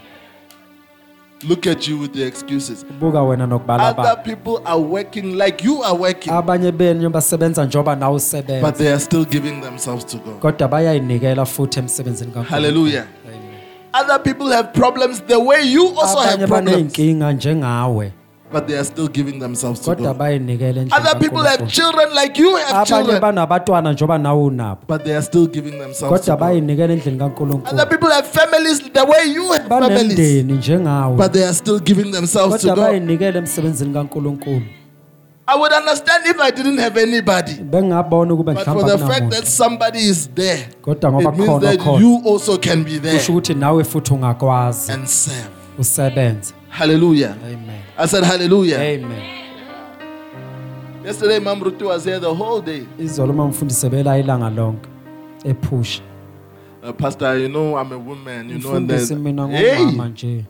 Look at you with the excuses. buka wena Other nokubalabala people are working like you are working, abanye benu basebenza njengoba nawe but usebenza they are still giving themselves to God. kodwa bayayinikela futhi emsebenzini kaNkulunkulu Hallelujah. Other people have problems the way you also abanye have problems, baneyinkinga njengawe but they are still giving themselves to kodwa God. bayinikela endlini Other people have kaNkulunkulu. children like you have abanye children, banabatwana njengoba nawe unabo but they are still giving themselves to kodwa God. bayinikela endlini Other kaNkulunkulu people have families the way you have families, banemndeni njengawe but they are still giving themselves to kodwa God. bayinikela emsebenzini kaNkulunkulu I would understand if I didn't have anybody, bengingabona ukuba but for mhlawumbe the fact that akunamuntu somebody is there, kodwa ngoba it means khona that khona you also can be there kusho ukuthi nawe futhi ungakwazi and serve. usebenze Hallelujah. amen I said hallelujah. amen Yesterday, Mam Rutu was here the whole day. izolo uma mfundisi bela ilanga lonke ephusha Pastor, I'm a woman, and mfundisi then, mina hey, ngomama nje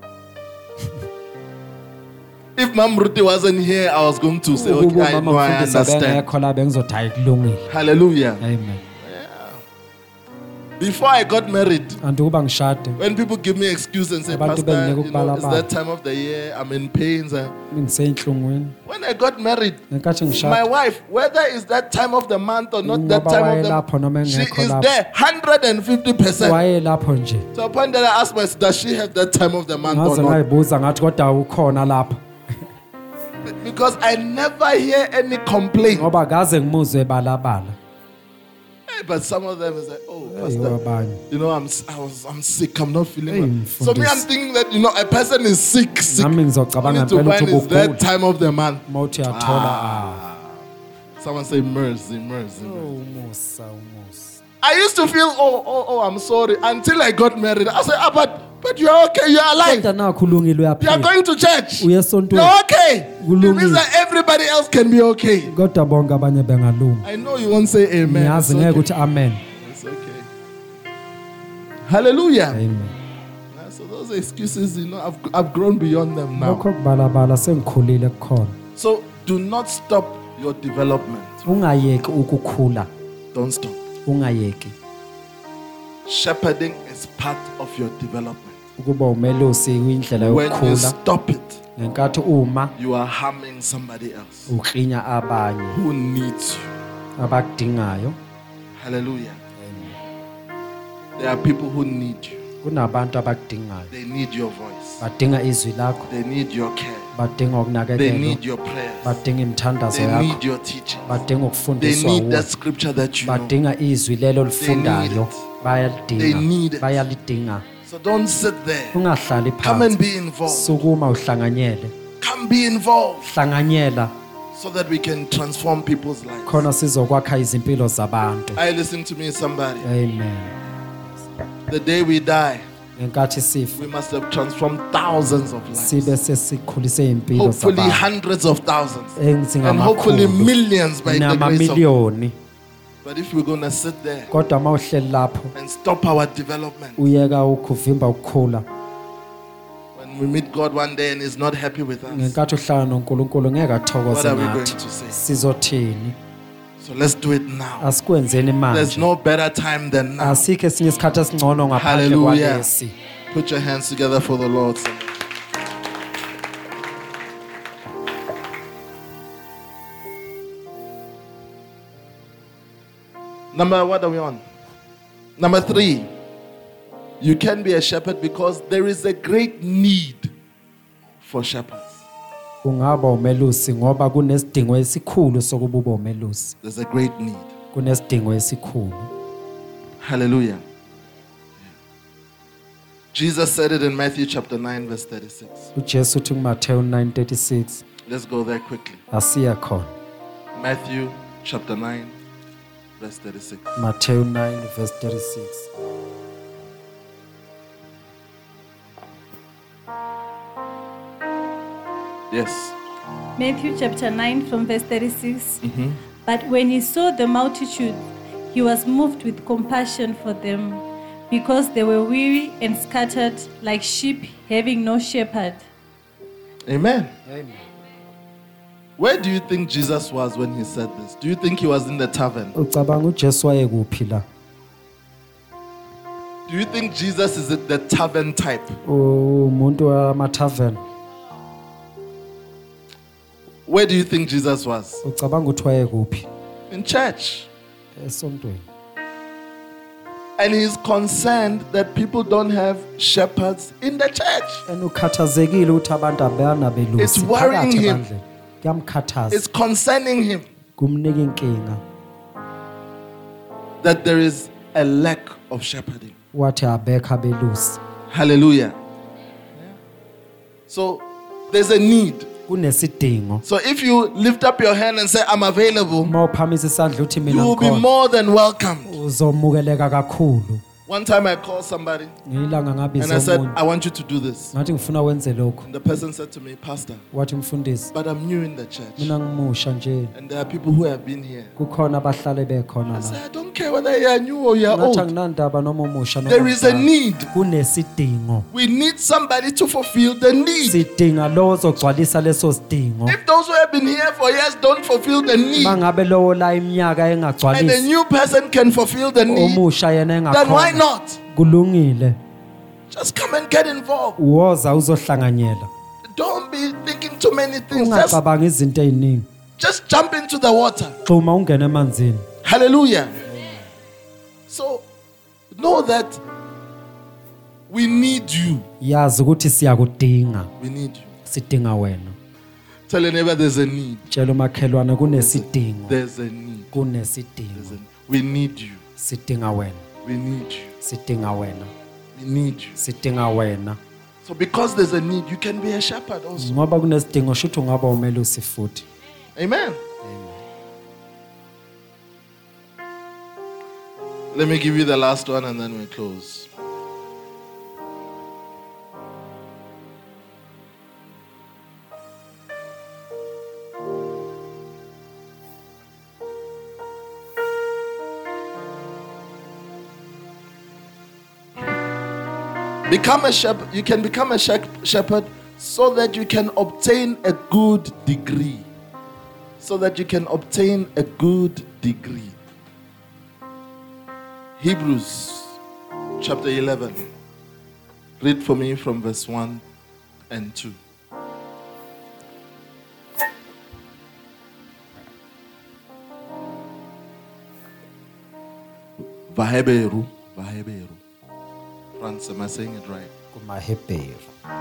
if Mam Ruti wasn't here, I was going to say, okay, ukuba I know, mama I mfundisi understand. abengekho la bengizothi ayikulungile Hallelujah. amen Before I got married, anti ukuba ngishade when people give me excuse and say, Abantu Pastor, benginika it's ukubalabala. that time of the year, I'm in pains. ngiseyinhlungwini When I got married, ngenkathi my ngishade wife, whether it's that time of the month or not that Ngoba time of wayelapho noma the she engekho is lapho. there 150%. wayelapho nje To a point that I asked myself, does she have that time of the month or ngaze not? ngayibuza ngathi kodwa ukhona lapho Because I never hear any complaint. ngoba kaze ngimuzwe ebalabala But some of them is like, oh, Hey, Pastor, wabanye. I'm sick. I'm not feeling Hey, well. So me, I'm mfundisi. thinking that a person is sick. nami ngizocabanga Only to ngempela find ukuthi it's that ubugula time of the month. uma uthi uyathola Someone say mercy, mercy. mercy. umusa I used to feel, I'm sorry, until I got married. I said, but you're okay. You're alive. kodwa nakho ulungile You're uyaphila going to church. uye esontweni You're okay. It Kulungile. means that everybody else can be okay. kodwa bonke abanye bengalunga I know you won't say amen. It's ngiyazi ngeke okay. ukuthi amen It's okay. Hallelujah. amen So those excuses, I've grown beyond them now. lokho kubalabala sengikhulile kukhona So do not stop your development. ungayeki ukukhula Don't stop. ungayeki Shepherding is part of your development. ukuba umelusi kuyindlela When you yokukhula stop it, ngenkathi uma you are harming somebody else uklinya abanye who needs you. abakudingayo Hallelujah. There are people who need you. kunabantu abakudingayo They need your voice. badinga izwi lakho They need your care. badinga They ukunakekelwa need your prayers. badinga imithandazo They yakho need your teaching. badinga They ukufundiswa need wuwe that scripture that you know. badinga izwi lelo lifundayo They need it. bayalidinga So don't sit there. ungahlali Come and phansi be involved. sukuma uhlanganyele Come be involved hlanganyela so that we can transform people's lives. khona sizokwakha izimpilo zabantu. I listen to me, somebody. Amen. The day we die, Ngenkathi sifa we must have transformed thousands of lives. sibe sesikhulise impilo Hopefully zabantu. hundreds of thousands. Ezingamakhulu. And hopefully millions by the grace of God. Namamiliyoni. But if we're going to sit there Kodwa mawuhleli lapho and stop our development, uyeka ukuvimba ukukhula when we meet God one day and He's not happy with us, ngenkathi uhlala noNkulunkulu ngeke what athokoze are we going ngathi to say? sizothini. So let's do it now. Asikwenzeni There's manje. no better time than now. Asikho esinye isikhathi esingcono ngaphandle Hallelujah. kwalesi. Put your hands together for the Lord. What are we on? Number 3. You can be a shepherd because there is a great need for shepherds. Ungaba umelusi ngoba kunesidingo esikhulu sokuba ube umelusi. There's a great need. Kunesidingo esikhulu. Hallelujah. Jesus said it in Matthew chapter 9 verse 36. uJesu uthi kuMateyu 9:36 Let's go there quickly. asiya khona. Matthew chapter 9 verse 36. Mateyu 9 verse 36. Yes. Matthew chapter 9 from verse 36. But when he saw the multitude, he was moved with compassion for them, because they were weary and scattered like sheep having no shepherd. Amen. Amen. Where do you think Jesus was when he said this? Do you think he was in the tavern? Ucabanga uJesu wayekuphi la? Do you think Jesus is the tavern type? Umuntu wamatavern. Where do you think Jesus was? Ucabanga ukuthi wayekuphi? In church. Esontweni. And he's concerned that people don't have shepherds in the church. Ukhathazekile ukuthi abantu abanabelusi. It's worrying phakathi him. ebandleni. Kuyamkhathaza. It's concerning him Kumnika inkinga. that there is a lack of shepherding. Wathi abekho abelusi. Hallelujah. So there's a need. Kunesidingo. So if you lift up your hand and say, I'm available, Uma uphakamisa isandla uthi you mina will be ngikhona. more than welcome. Uzomukeleka kakhulu. One time I called somebody Ngilanga and I ngabiza said, umuntu. I want you to do this. Ngathi ngifuna wenze lokho. And the person said to me, Pastor, Wathi mfundisi, but I'm new in the church. mina ngimusha nje. And there are people who have been here. Kukhona abahlale bekhona I la. said, I don't care whether you are new or you are Ngathi old. anginandaba noma umusha noma There is a umdala. need. Kunesidingo. We need somebody to fulfill the need. Sidinga lo ozogcwalisa leso sidingo. If those who have been here for years don't fulfill the need, Mangabe lowo la iminyaka and a engagcwalisi. new person can fulfill the need, Omusha yena then why engakhona. not? Kulungile. Just come and get involved. Uwoza uzohlanganyela. Don't be thinking too many things. Just, Ungacabanga izinto eziningi. just jump into the water. Xuma ungene emanzini. Hallelujah. So know that we need you. Yazi ukuthi siyakudinga. We need you. Sidinga wena. Tell your neighbor there's a need. Tshela umakhelwane kunesidingo. There's a need. Kunesidingo. We need you. Sidinga wena. We need you. Sidinga wena. We need you. Sidinga wena. So because there's a need, you can be a shepherd also. Ngoba kunesidingo shuthi ungaba umelusi futhi. Amen. Let me give you the last one and then we close. Become a shepherd. You can become a shepherd so that you can obtain a good degree. So that you can obtain a good degree. Hebrews chapter 11. Read for me from verse 1 and 2. Vaheberu. France, am I saying it right? KumaHebheru.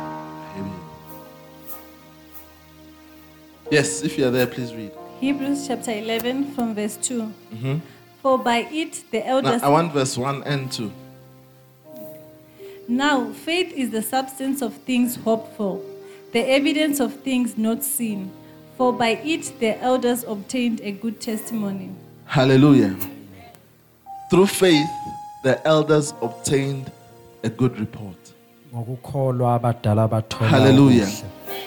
Yes, if you are there, please read. Hebrews chapter 11 from verse 2. For by it the elders... Now, I want verse 1 and 2. Now faith is the substance of things hoped for, the evidence of things not seen, for by it the elders obtained a good testimony. Hallelujah. Through faith, the elders obtained a good report. Ngokukholwa abadala bathola Hallelujah. okuhle.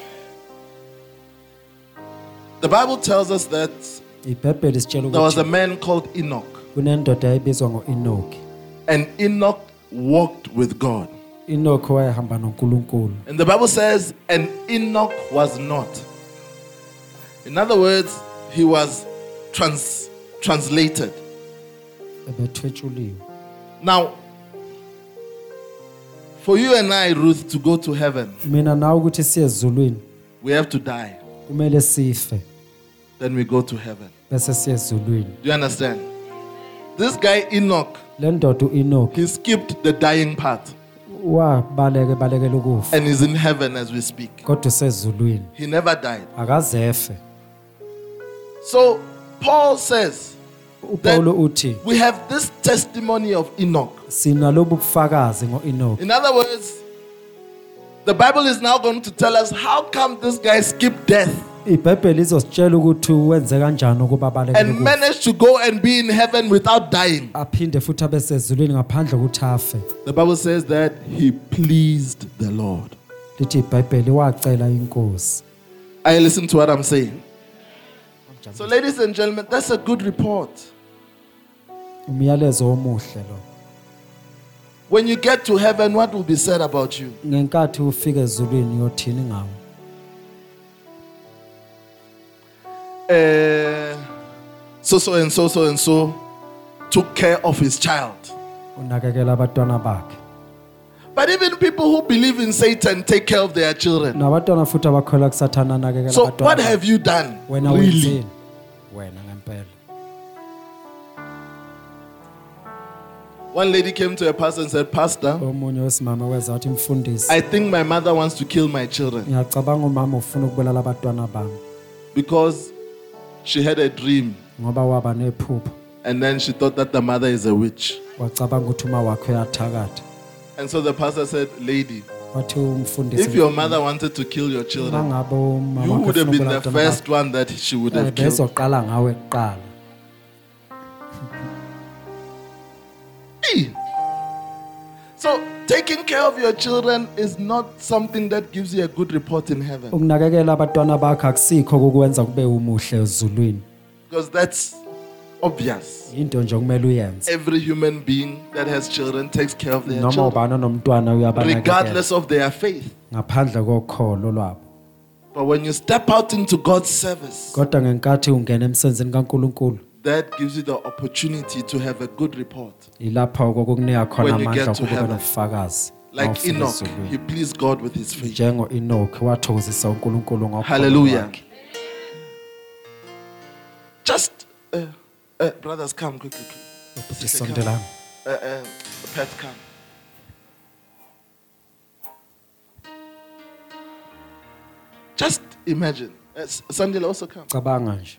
The Bible tells us that iBhayibheli sitshela there was a ukuthi man called Enoch, kunendoda eyayibizwa ngo-Enoki. and Enoch walked with God. Enoki wayehamba noNkulunkulu. And the Bible says, and Enoch was not. In other words, he was translated. Ebethwetshuliwe. Now, for you and I, Ruth, to go to heaven, Mina nawe ukuthi siye ezulwini we have to die. kumele sife Then we go to heaven. bese siye ezulwini. Do you understand? This guy, Enoch, Le ndoda uEnoki he skipped the dying part balekela ukufa and is in heaven as we speak. kodwa usezulwini He never died. akazefe. So, Paul says, uPaulo uthi we have this testimony of Enoch. sinalobu bufakazi ngoEnoki. In other words, the Bible is now going to tell us how come this guy skipped death iBhayibheli izositshela ukuthi wenze kanjani ukuba balekela and ukufa managed to go and be in heaven without dying. aphinde futhi abe sezulwini ngaphandle ukuthi afe. The Bible says that he pleased the Lord. Lithi iBhayibheli wacela inkosi. I listen to what I'm saying. So, ladies and gentlemen, that's a good report. Umyalezo omuhle lo. When you get to heaven, what will be said about you? Ngenkathi ufika ezulwini yothini ngawo. So and so took care of his child. Unakekela abantwana bakhe. But even people who believe in Satan take care of their children. Nabantwana futhi abakholwa kuSathana anakekela So abantwana. what have you done? Wena Really? wenzeni? Wena ngempela. One lady came to a pastor and said, Pastor, Omunye wesimama weza wathi mfundisi. I think my mother wants to kill my children Ngiyacabanga umama ufuna ukubulala abantwana bami because she had a dream ngoba waba nephupho. and then she thought that the mother is a witch. Wacabanga ukuthi uma wakhe uyathakatha. And so the pastor said, Lady, Wathi umfundisi if your mother wanted to kill your children, mangabe umama you wakhe would have ufuna been ukubulala the abantwana first one that she would bakhe, have killed. bezoqala ngawe kuqala. Hey. So taking care of your children is not something that gives you a good report in heaven, Ukunakekela abantwana bakhe akusikho ukwenza kube umuhle ezulwini. because that's obvious. Into nje okumele uyenze. Every human being that has children takes care of their Noma children, ubani nomntwana uyabanakekela regardless of their faith. ngaphandle kokholo lwabo. But when you step out into God's service, Kodwa ngenkathi ungena emsenzini kaNkuluNkulu, that gives you the opportunity to have a good report. ilapha okukunika khona When you amandla get to ukuba heaven. nobufakazi. Like Mawufika Enoch, ezulwini. he pleased God with his faith. Njengo Enoki wathokozisa uNkulunkulu ngokholo Hallelujah. lwakhe. Just, brothers, come quickly. Sister, come. Sondelana. Pat, come. Just imagine. Sandila, also come. Cabanga nje.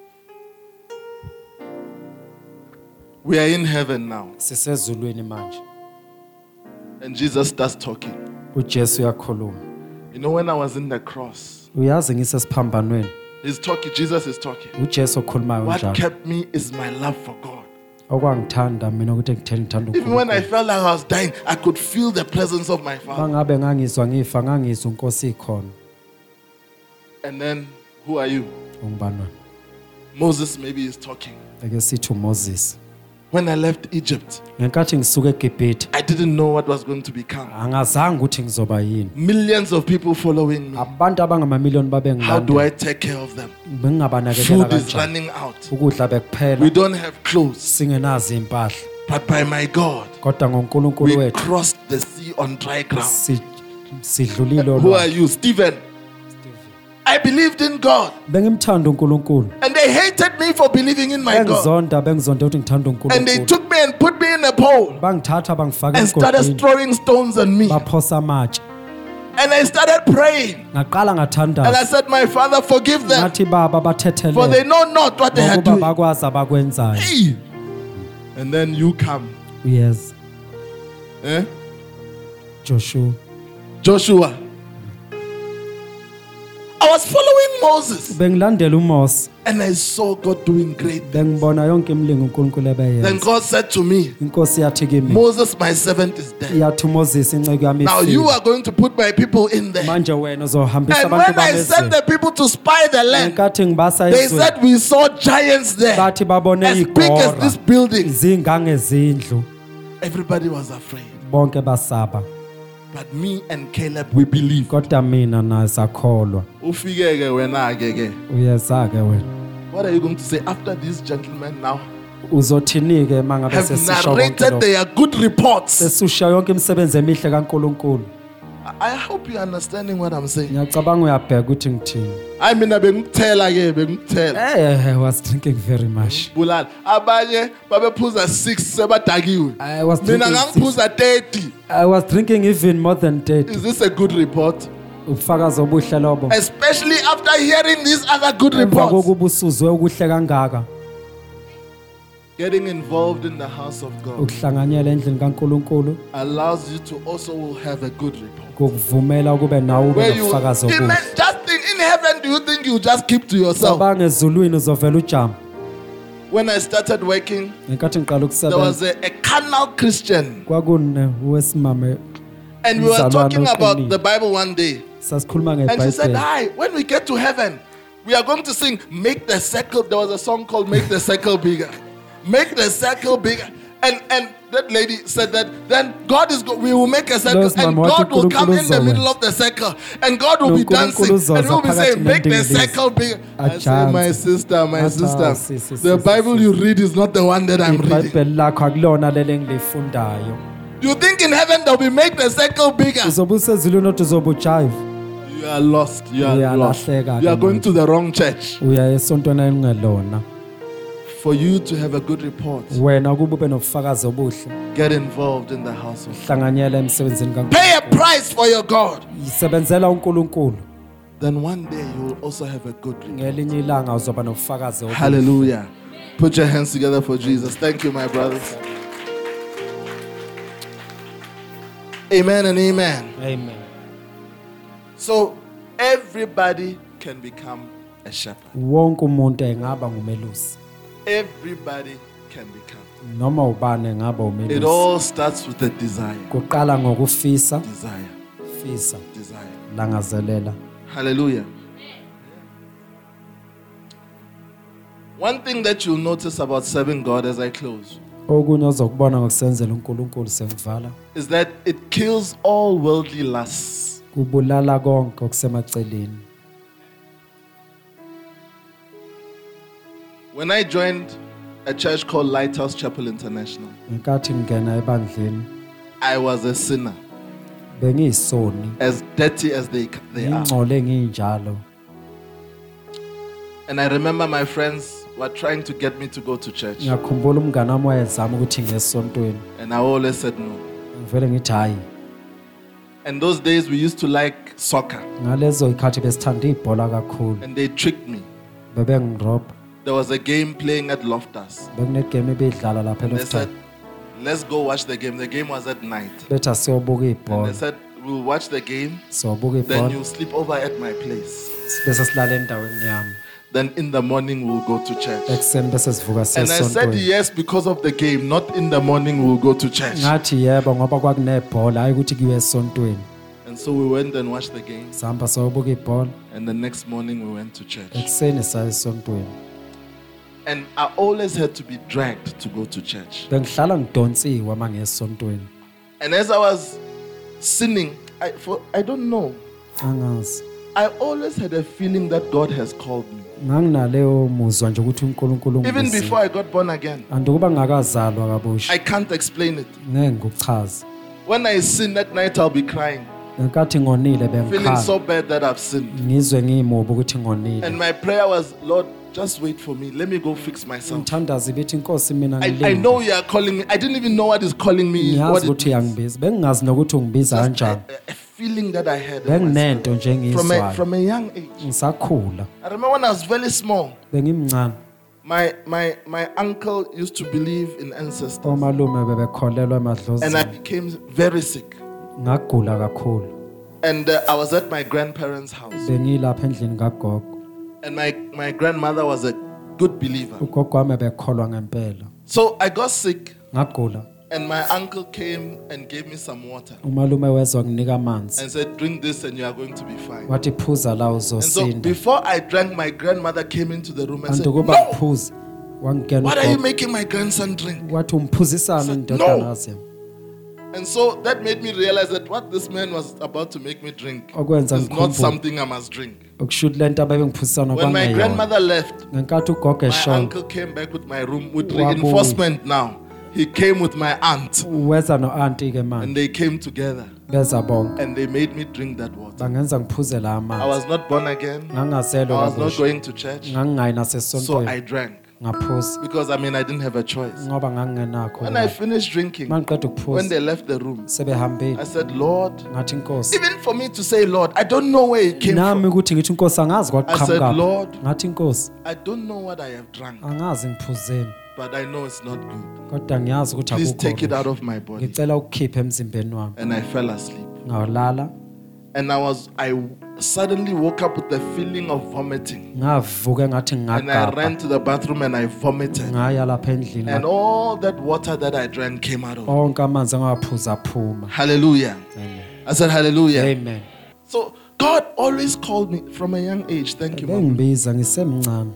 We are in heaven now. Sisezulwini manje. And Jesus starts talking. uJesu uyakhuluma. You know, when I was in the cross, Uyazi ngisesiphambanweni. he's talking, Jesus is talking. uJesu okhulumayo What njalo. kept me is my love for God. Okwangithanda mina ukuthi ngitheni ngithanda Even when I uNkulunkulu. felt like I was dying, I could feel the presence of my Father. Mangabe ngangizwa ngifa ngangizwa uNkosi ikhona. And then, who are you? Ungibani wena? Moses maybe is talking. Ake sithi uMoses. When I left Egypt, Ngenkathi ngisuka eGibhithe, I didn't know what was going to become. angazange ukuthi ngizoba yini. Millions of people following me. Abantu abangamamiliyoni babe How do I ngilanda. take care of them? Bengingabanakekela Food is kanjani? running out. Ukudla We bekuphela. don't have clothes. Singenazi impahla. But by my God, Kodwa ngoNkulunkulu we wethu crossed the sea on dry ground. sidlulile Who are olwandle. you? Stephen. I believed in God. Bengimthanda uNkulunkulu. And they hated me for believing in my God. Bengizonda ukuthi ngithanda And they uNkulunkulu. took me and put me in a pole Bangithatha bangifaka and started emgodini. throwing stones on me. Baphosa amatshe. And I started praying. Ngaqala And I ngathandaza. said, My Father, forgive them, Ngathi baba for bathethelele. they know not what they are Ngokuba doing. bakwazi abakwenzayo. Hey. And then you come. Yes. Eh? Joshua. Joshua. I was following Moses bengilandela uMose and I saw God doing great. bengibona yonke imilingo uNkulunkulu Then ebeyenza God said to me, inkosi yathi kimi Moses, my servant, is dead. yathi uMoses inceke yami Now you ifile are going to put my people in there. manje wena uzohambisa And abantu when I sent bamezwe the people to spy the land, ngenkathi ngibasa they ezweni said we saw giants there bathi babone as big as igora this building. zingangezindlu Everybody was afraid. bonke basaba But me and Caleb, we believe. kodwa mina naye sakholwa Ufikeke wena ke. uyeza-ke wena What are you going to say after these gentlemen now uzothinike uma ngabe have sesisho konke narrated lokho their good reports? sesusha yonke imisebenzi emihle kaNkulunkulu I hope you're understanding what I'm saying. ngiyacabanga uyabheka ukuthi ngithini I mean, bengikuthela ke, bengikuthela. I was drinking very much Bulala. Abanye babephuza 6 sebadakiwe. I was Mina drinking ngangiphuza 30. I was drinking even more than 30 Is this a good report? ubufakazi obuhle lobo Especially after hearing these other good emva reports. kokuba usuzwe ukuhle kangaka Getting involved in the house of God ukuhlanganyela endlini kaNkulunkulu allows you to also have a good report. kukuvumela ukube nawe ube Where you, nobufakazi in, obuhle just in heaven, do you think you just keep to yourself? cabanga ezulwini uzovela ujama When I started working, ngenkathi ngiqala there was ukusebenza a carnal Christian, kwakune wesimame and we were Mzalwane talking about uqinile. the Bible one day. sasikhuluma And she said, ngebhayibheli "Hi, when we get to heaven, we are going to sing Make the Circle." There was a song called Make the Circle Bigger. Make the circle bigger. And that lady said that then God is we will make a circle Those and mama wathi God will come in the uNkulunkulu middle of the circle and God will be dancing uNkulunkulu and we'll be uzoza saying make the phakathi nendingilizi. circle bigger. I say, Ajansi. my sister, Athi, the Bible you read is not the one that I'm reading. ibhayibheli lakho akulona leli engilifundayo You think in heaven they'll be make the circle bigger? uzobe usezulwini othi uzobe ujive You are lost. You are lost. Uyalahleka You are ke going manje. to the wrong church. uya esontweni elingelona For you to have a good report, wena ukuba ube nobufakazi obuhle get involved in the house of God. hlanganyela emsebenzini Pay a kaNkulunkulu price for your God. yisebenzela uNkulunkulu Then one day you will also have a good report. ngelinye ilanga uzoba nobufakazi obuhle Hallelujah. Put your hands together for Jesus. Thank you, my brothers. Amen and amen. amen So everybody can become a shepherd. wonke umuntu engaba ngumelusi Everybody can become. noma ubani engaba It umelusi all starts with a desire. kuqala ngokufisa Desire. fisa Desire. langazelela Hallelujah. One thing that you'll notice about serving God as I close okunye ozokubona ngokusenzela uNkulunkulu sengivala is that it kills all worldly lusts. kubulala konke okusemaceleni When I joined a church called Lighthouse Chapel International, ngenkathi ngena ebandleni I was a sinner, bengiyisoni as dirty as they are. ngingcole nginjalo And I remember my friends were trying to get me to go to church. ngiyakhumbula umngane wami wayezama ukuthi ngiyesontweni And I always said no. ngivele ngithi hayi And those days we used to like soccer. ngalezo ikhathi besithanda ibhola kakhulu And they tricked me. bebengirobha There was a game playing at Loftus. bekunegame ebeyidlala lapha And they said, elofton let's go watch the game. The game was at night. bethi asiyobuka And they ibhola said, we'll watch the game. siyobuka Then ibhola you sleep over at my place. bese silala endaweni yami Then in the morning we'll go to church. ekuseni bese sivuka And I said siyesontweni yes because of the game, not in the morning we'll go to church. ngathi yebo ngoba kwakunebhola hayi ukuthi kuyiwe esontweni And so we went and watched the game. sihamba siyobuka ibhola And the next morning we went to church. ekuseni saya esontweni And I always had to be dragged to go to church. bengihlala ngidonsiwe uma ngiyesontweni And as I was sinning, I don't know. angazi I always had a feeling that God has called me. nganginaleyo muzwa nje ukuthi uNkulunkulu Even ungibizile before I got born again. andikuba ngakazalwa kabusha I can't explain it. ngeke ngikuchaze When I sin at night, I'll be crying, ngenkathi ngonile feeling bengikhala so bad that I've sinned. ngizwe ngiyimubi ukuthi ngonile And my prayer was, Lord, just wait for me. Let me go fix myself. ngithandazi bethi inkosi mina I know you are calling me. I didn't even know what is calling me. What ngiyazi it ukuthi means. uyangibiza bengingazi nokuthi ungibiza Just kanjani a feeling that I had in myself. benginento nje engiyizwayo from a young age. ngisakhula I remember when I was very small, bengimncane my uncle used to believe in ancestors. omalume bebekholelwa And I emadlozini became very sick. ngagula kakhulu And I was at my grandparents' house. Bengilapha endlini kagogo. And my grandmother was a good believer. Ugogo wami bekholwa ngempela. So I got sick. Ngagula. And my uncle came and gave me some water. Umalume wezwa nginika amanzi. And said, drink this and you are going to be fine. Wathi phuza la And so uzosinda. before I drank, my grandmother came into the room and said, Andukuba no! phuza. Wangena What are you ugogo. making my grandson drink? Wathi umphuzisana said, indodana "No." yami. And so that made me realize that what this man was about to make me drink Okwenza is not ngikhumbule. something I must drink. Ukushuthi lento ababengiphuzisana When my kwangeyona. grandmother left, Ngenkathi ugogo my eshona uncle came back with my room with Wabuya. reinforcement now. He came with my aunt weza no-auntie ke and manje they came together beza bonke and they made me drink that water. bangenza ngiphuze la I amanzi was not born again. I ngangazelwe was not kabusha going to church. ngangingayi So I nasesontweni drank ngaphuza because I didn't have a choice. ngoba ngangingenakho When I finished drinking, mangiqeda when ukuphuza they left the room, sebehambile I said, Lord, ngathi inkosi even for me to say, Lord, I don't know where it came nami from. ukuthi ngithi inkosi angazi I said, kwaqhamuka Lord, ngathi inkosi I don't know what I have drunk, angazi ngiphuzeni but I know it's not good. kodwa ngiyazi ukuthi Please take it akukho out of my body. ngicela ukukhipha emzimbeni wami And I fell asleep. ngawulala And I suddenly woke up with the feeling of vomiting. ngavuka ngathi And I ngagaba ran to the bathroom and I vomited. ngaya lapha endlini And all that water that I drank came out of me. onke amanzi angawaphuza aphuma Hallelujah. Amen. I said, hallelujah. Amen. So God always called me from a young age. Thank you, Mama. bengibiza ngisemncane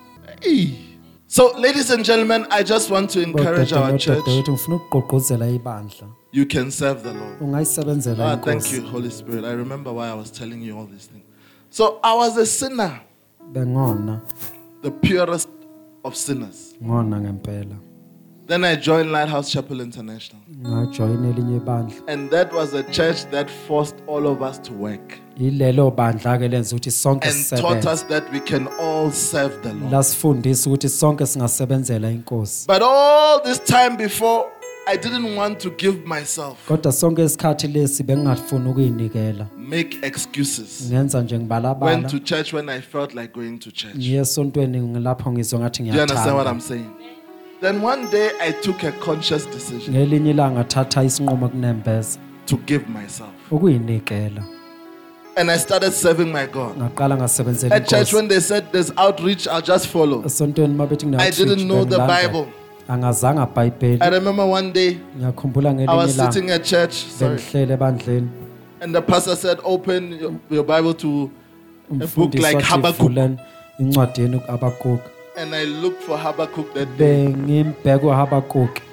Hey. So, ladies and gentlemen, I just want to encourage our church. Wethu ngifuna ukugqugquzela ibandla You can serve the Lord. ungayisebenzela Thank you, inkosi Holy Spirit. I remember why I was telling you all these things. So, I was a sinner, bengona the purest of sinners. ngona ngempela Then I joined Lighthouse Chapel International. ngajoyina elinye ibandla And that was a church that forced all of us to work yilelo bandla ke lenza ukuthi sonke and taught sisebenze us that we can all serve the Lord. lasifundisa ukuthi sonke singasebenzela inkosi But all this time before, I didn't want to give myself, kodwa sonke isikhathi lesi bengingafuni ukuyinikela make excuses. ngenza nje Went ngibalabala to church when I felt like going to church. ngiye esontweni ngilapho ngizwa ngathi Do you understand what ngiyathanda I'm saying? Then one day I took a conscious decision ngelinye ilanga thatha isinqumo kunembeza to give myself. ukuyinikela And I started serving my God. ngaqala ngasebenzela At church, inkosi when they said there's outreach, I'll just follow. esontweni mabethi I didn't know the Bible. angazanga ibhayibheli I remember one day ngiyakhumbula I ngelinye was ilanga sitting at church, sorry, bengihlele ebandleni and the pastor said, open your Bible to a book umfundisi like wathi Habakkuk. "Vulani incwadini ku-Habakkuk And I looked for Habakkuk that day. bengimbheka uHabakkuk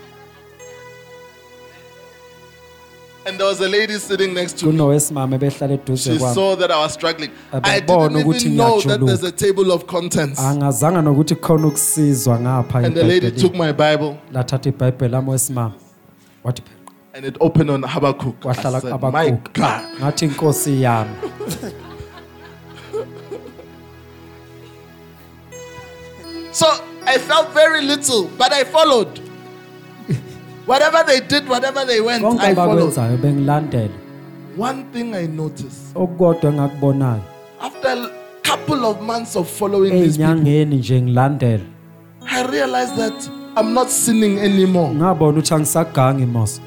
And there was a lady sitting next to me. kunowesimame behlala eduze She kwami saw that I was struggling. I Ababona didn't ukuthi even know that ngiyajuluka. there's a table of contents. angazanga nokuthi kukhona ukusizwa ngapha And the lady eBhayibhelini. took my Bible lathatha ibhayibheli lami wesimame wathi and it opened on Habakkuk. I wahlala said, my ku-Habakkuk God. ngathi inkosi yami So I felt very little, but I followed. Whatever they did, whatever they went, konke I followed. abakwenzayo bengilandela One thing I noticed okukodwa engakubonayo after a couple of months of following these people, ey'nyangeni nje ngilandela I realized that I'm not sinning anymore. ngabona ukuthi angisagangi mos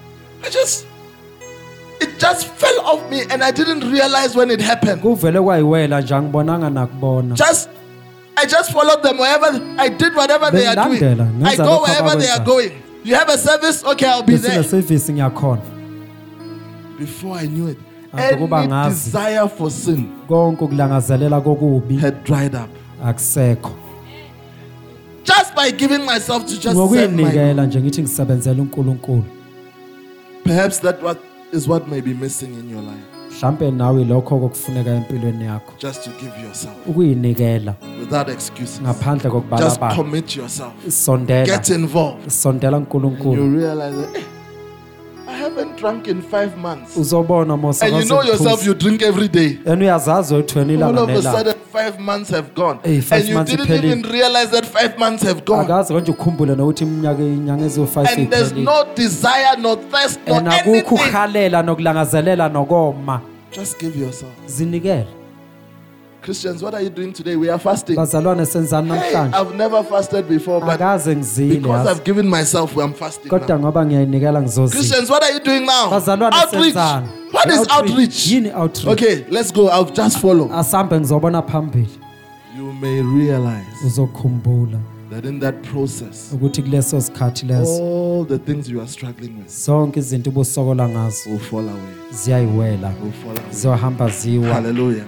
It just fell off me and I didn't realize when it happened. kuvele kwayiwela nje angibonanga nakubona I just followed them wherever I did whatever they are doing. Bengilandela, I ngenza go lokho wherever they are abakwenzayo. going. You have a service? Okay, I'll be there. besine-service ngiyakhona Before I knew it, Ukuba any ngazi. desire for sin konke ukulangazelela kokubi had dried up. akusekho Just by giving myself to just serve my God. ngokuyinikela nje ngithi ngisebenzela uNkulunkulu Perhaps is what may be missing in your life. mhlampe nawe lokho okufuneka empilweni yakho Just to give yourself ukuyinikela without excuses. ngaphandle Just kokubalabala commit yourself. sondela Get involved. sondela uNkulunkulu You realize that I haven't drunk in 5 months. uzobona mos And you know yourself, you drink every day. and uyazazi ukuthi wena All ilanga of a nelanga sudden, 5 months have gone. Hey, 5 And you months didn't iphelile. even realize that 5 months have gone. akazi konje ukhumbule nokuthi inyanga eziwu-5 And there's iphelile no desire, no thirst, no and akukho anything. ukuhalela nokulangazelela nokoma Just give yourself. zinikele Christians, what are you doing today? We are fasting. bazalwane senzani namhlanje I've never fasted before, but akaze ngizile because yazi. I've given myself, I'm fasting kodwa now. ngoba ngiyayinikela ngizozila Christians, what are you doing now? Bazalwane Outreach. senzani? What is outreach? Yini outreach? Okay, let's go. I'll just follow. Asambe ngizobona phambili. You may realize Uzokhumbula that in that process, ukuthi kuleso sikhathi leso all the things you are struggling with zonke izinto ubusokola ngazo will fall away. ziyayiwela. Will fall away. Ziyohamba ziwa. Hallelujah.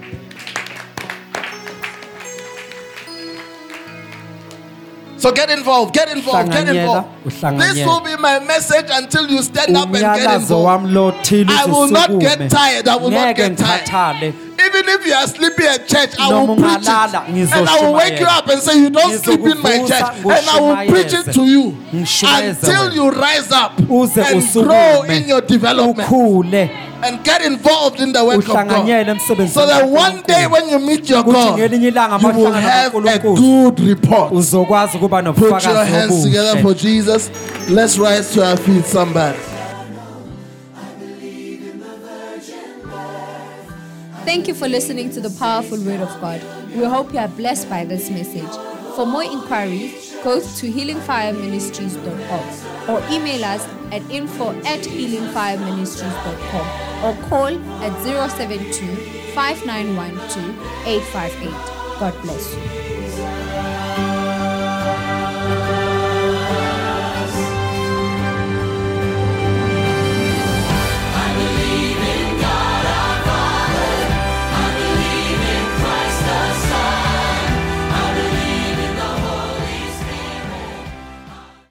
So get involved, get involved, get involved. This will be my message until you stand up and get involved. I will not get tired. I will not get tired. Even if you are sleeping at church, I will preach it. And I will wake you up and say, you don't sleep in my church. And I will preach it to you until you rise up and grow in your development. And get involved in the work of God. So that one day when you meet your God, you will have a good report. Put your hands together for Jesus. Let's rise to our feet, somebody. Thank you for listening to the powerful word of God. We hope you are blessed by this message. For more inquiries, go to healingfireministries.org or email us at info@healingfireministries.com or call at 072 5912 858. God bless you.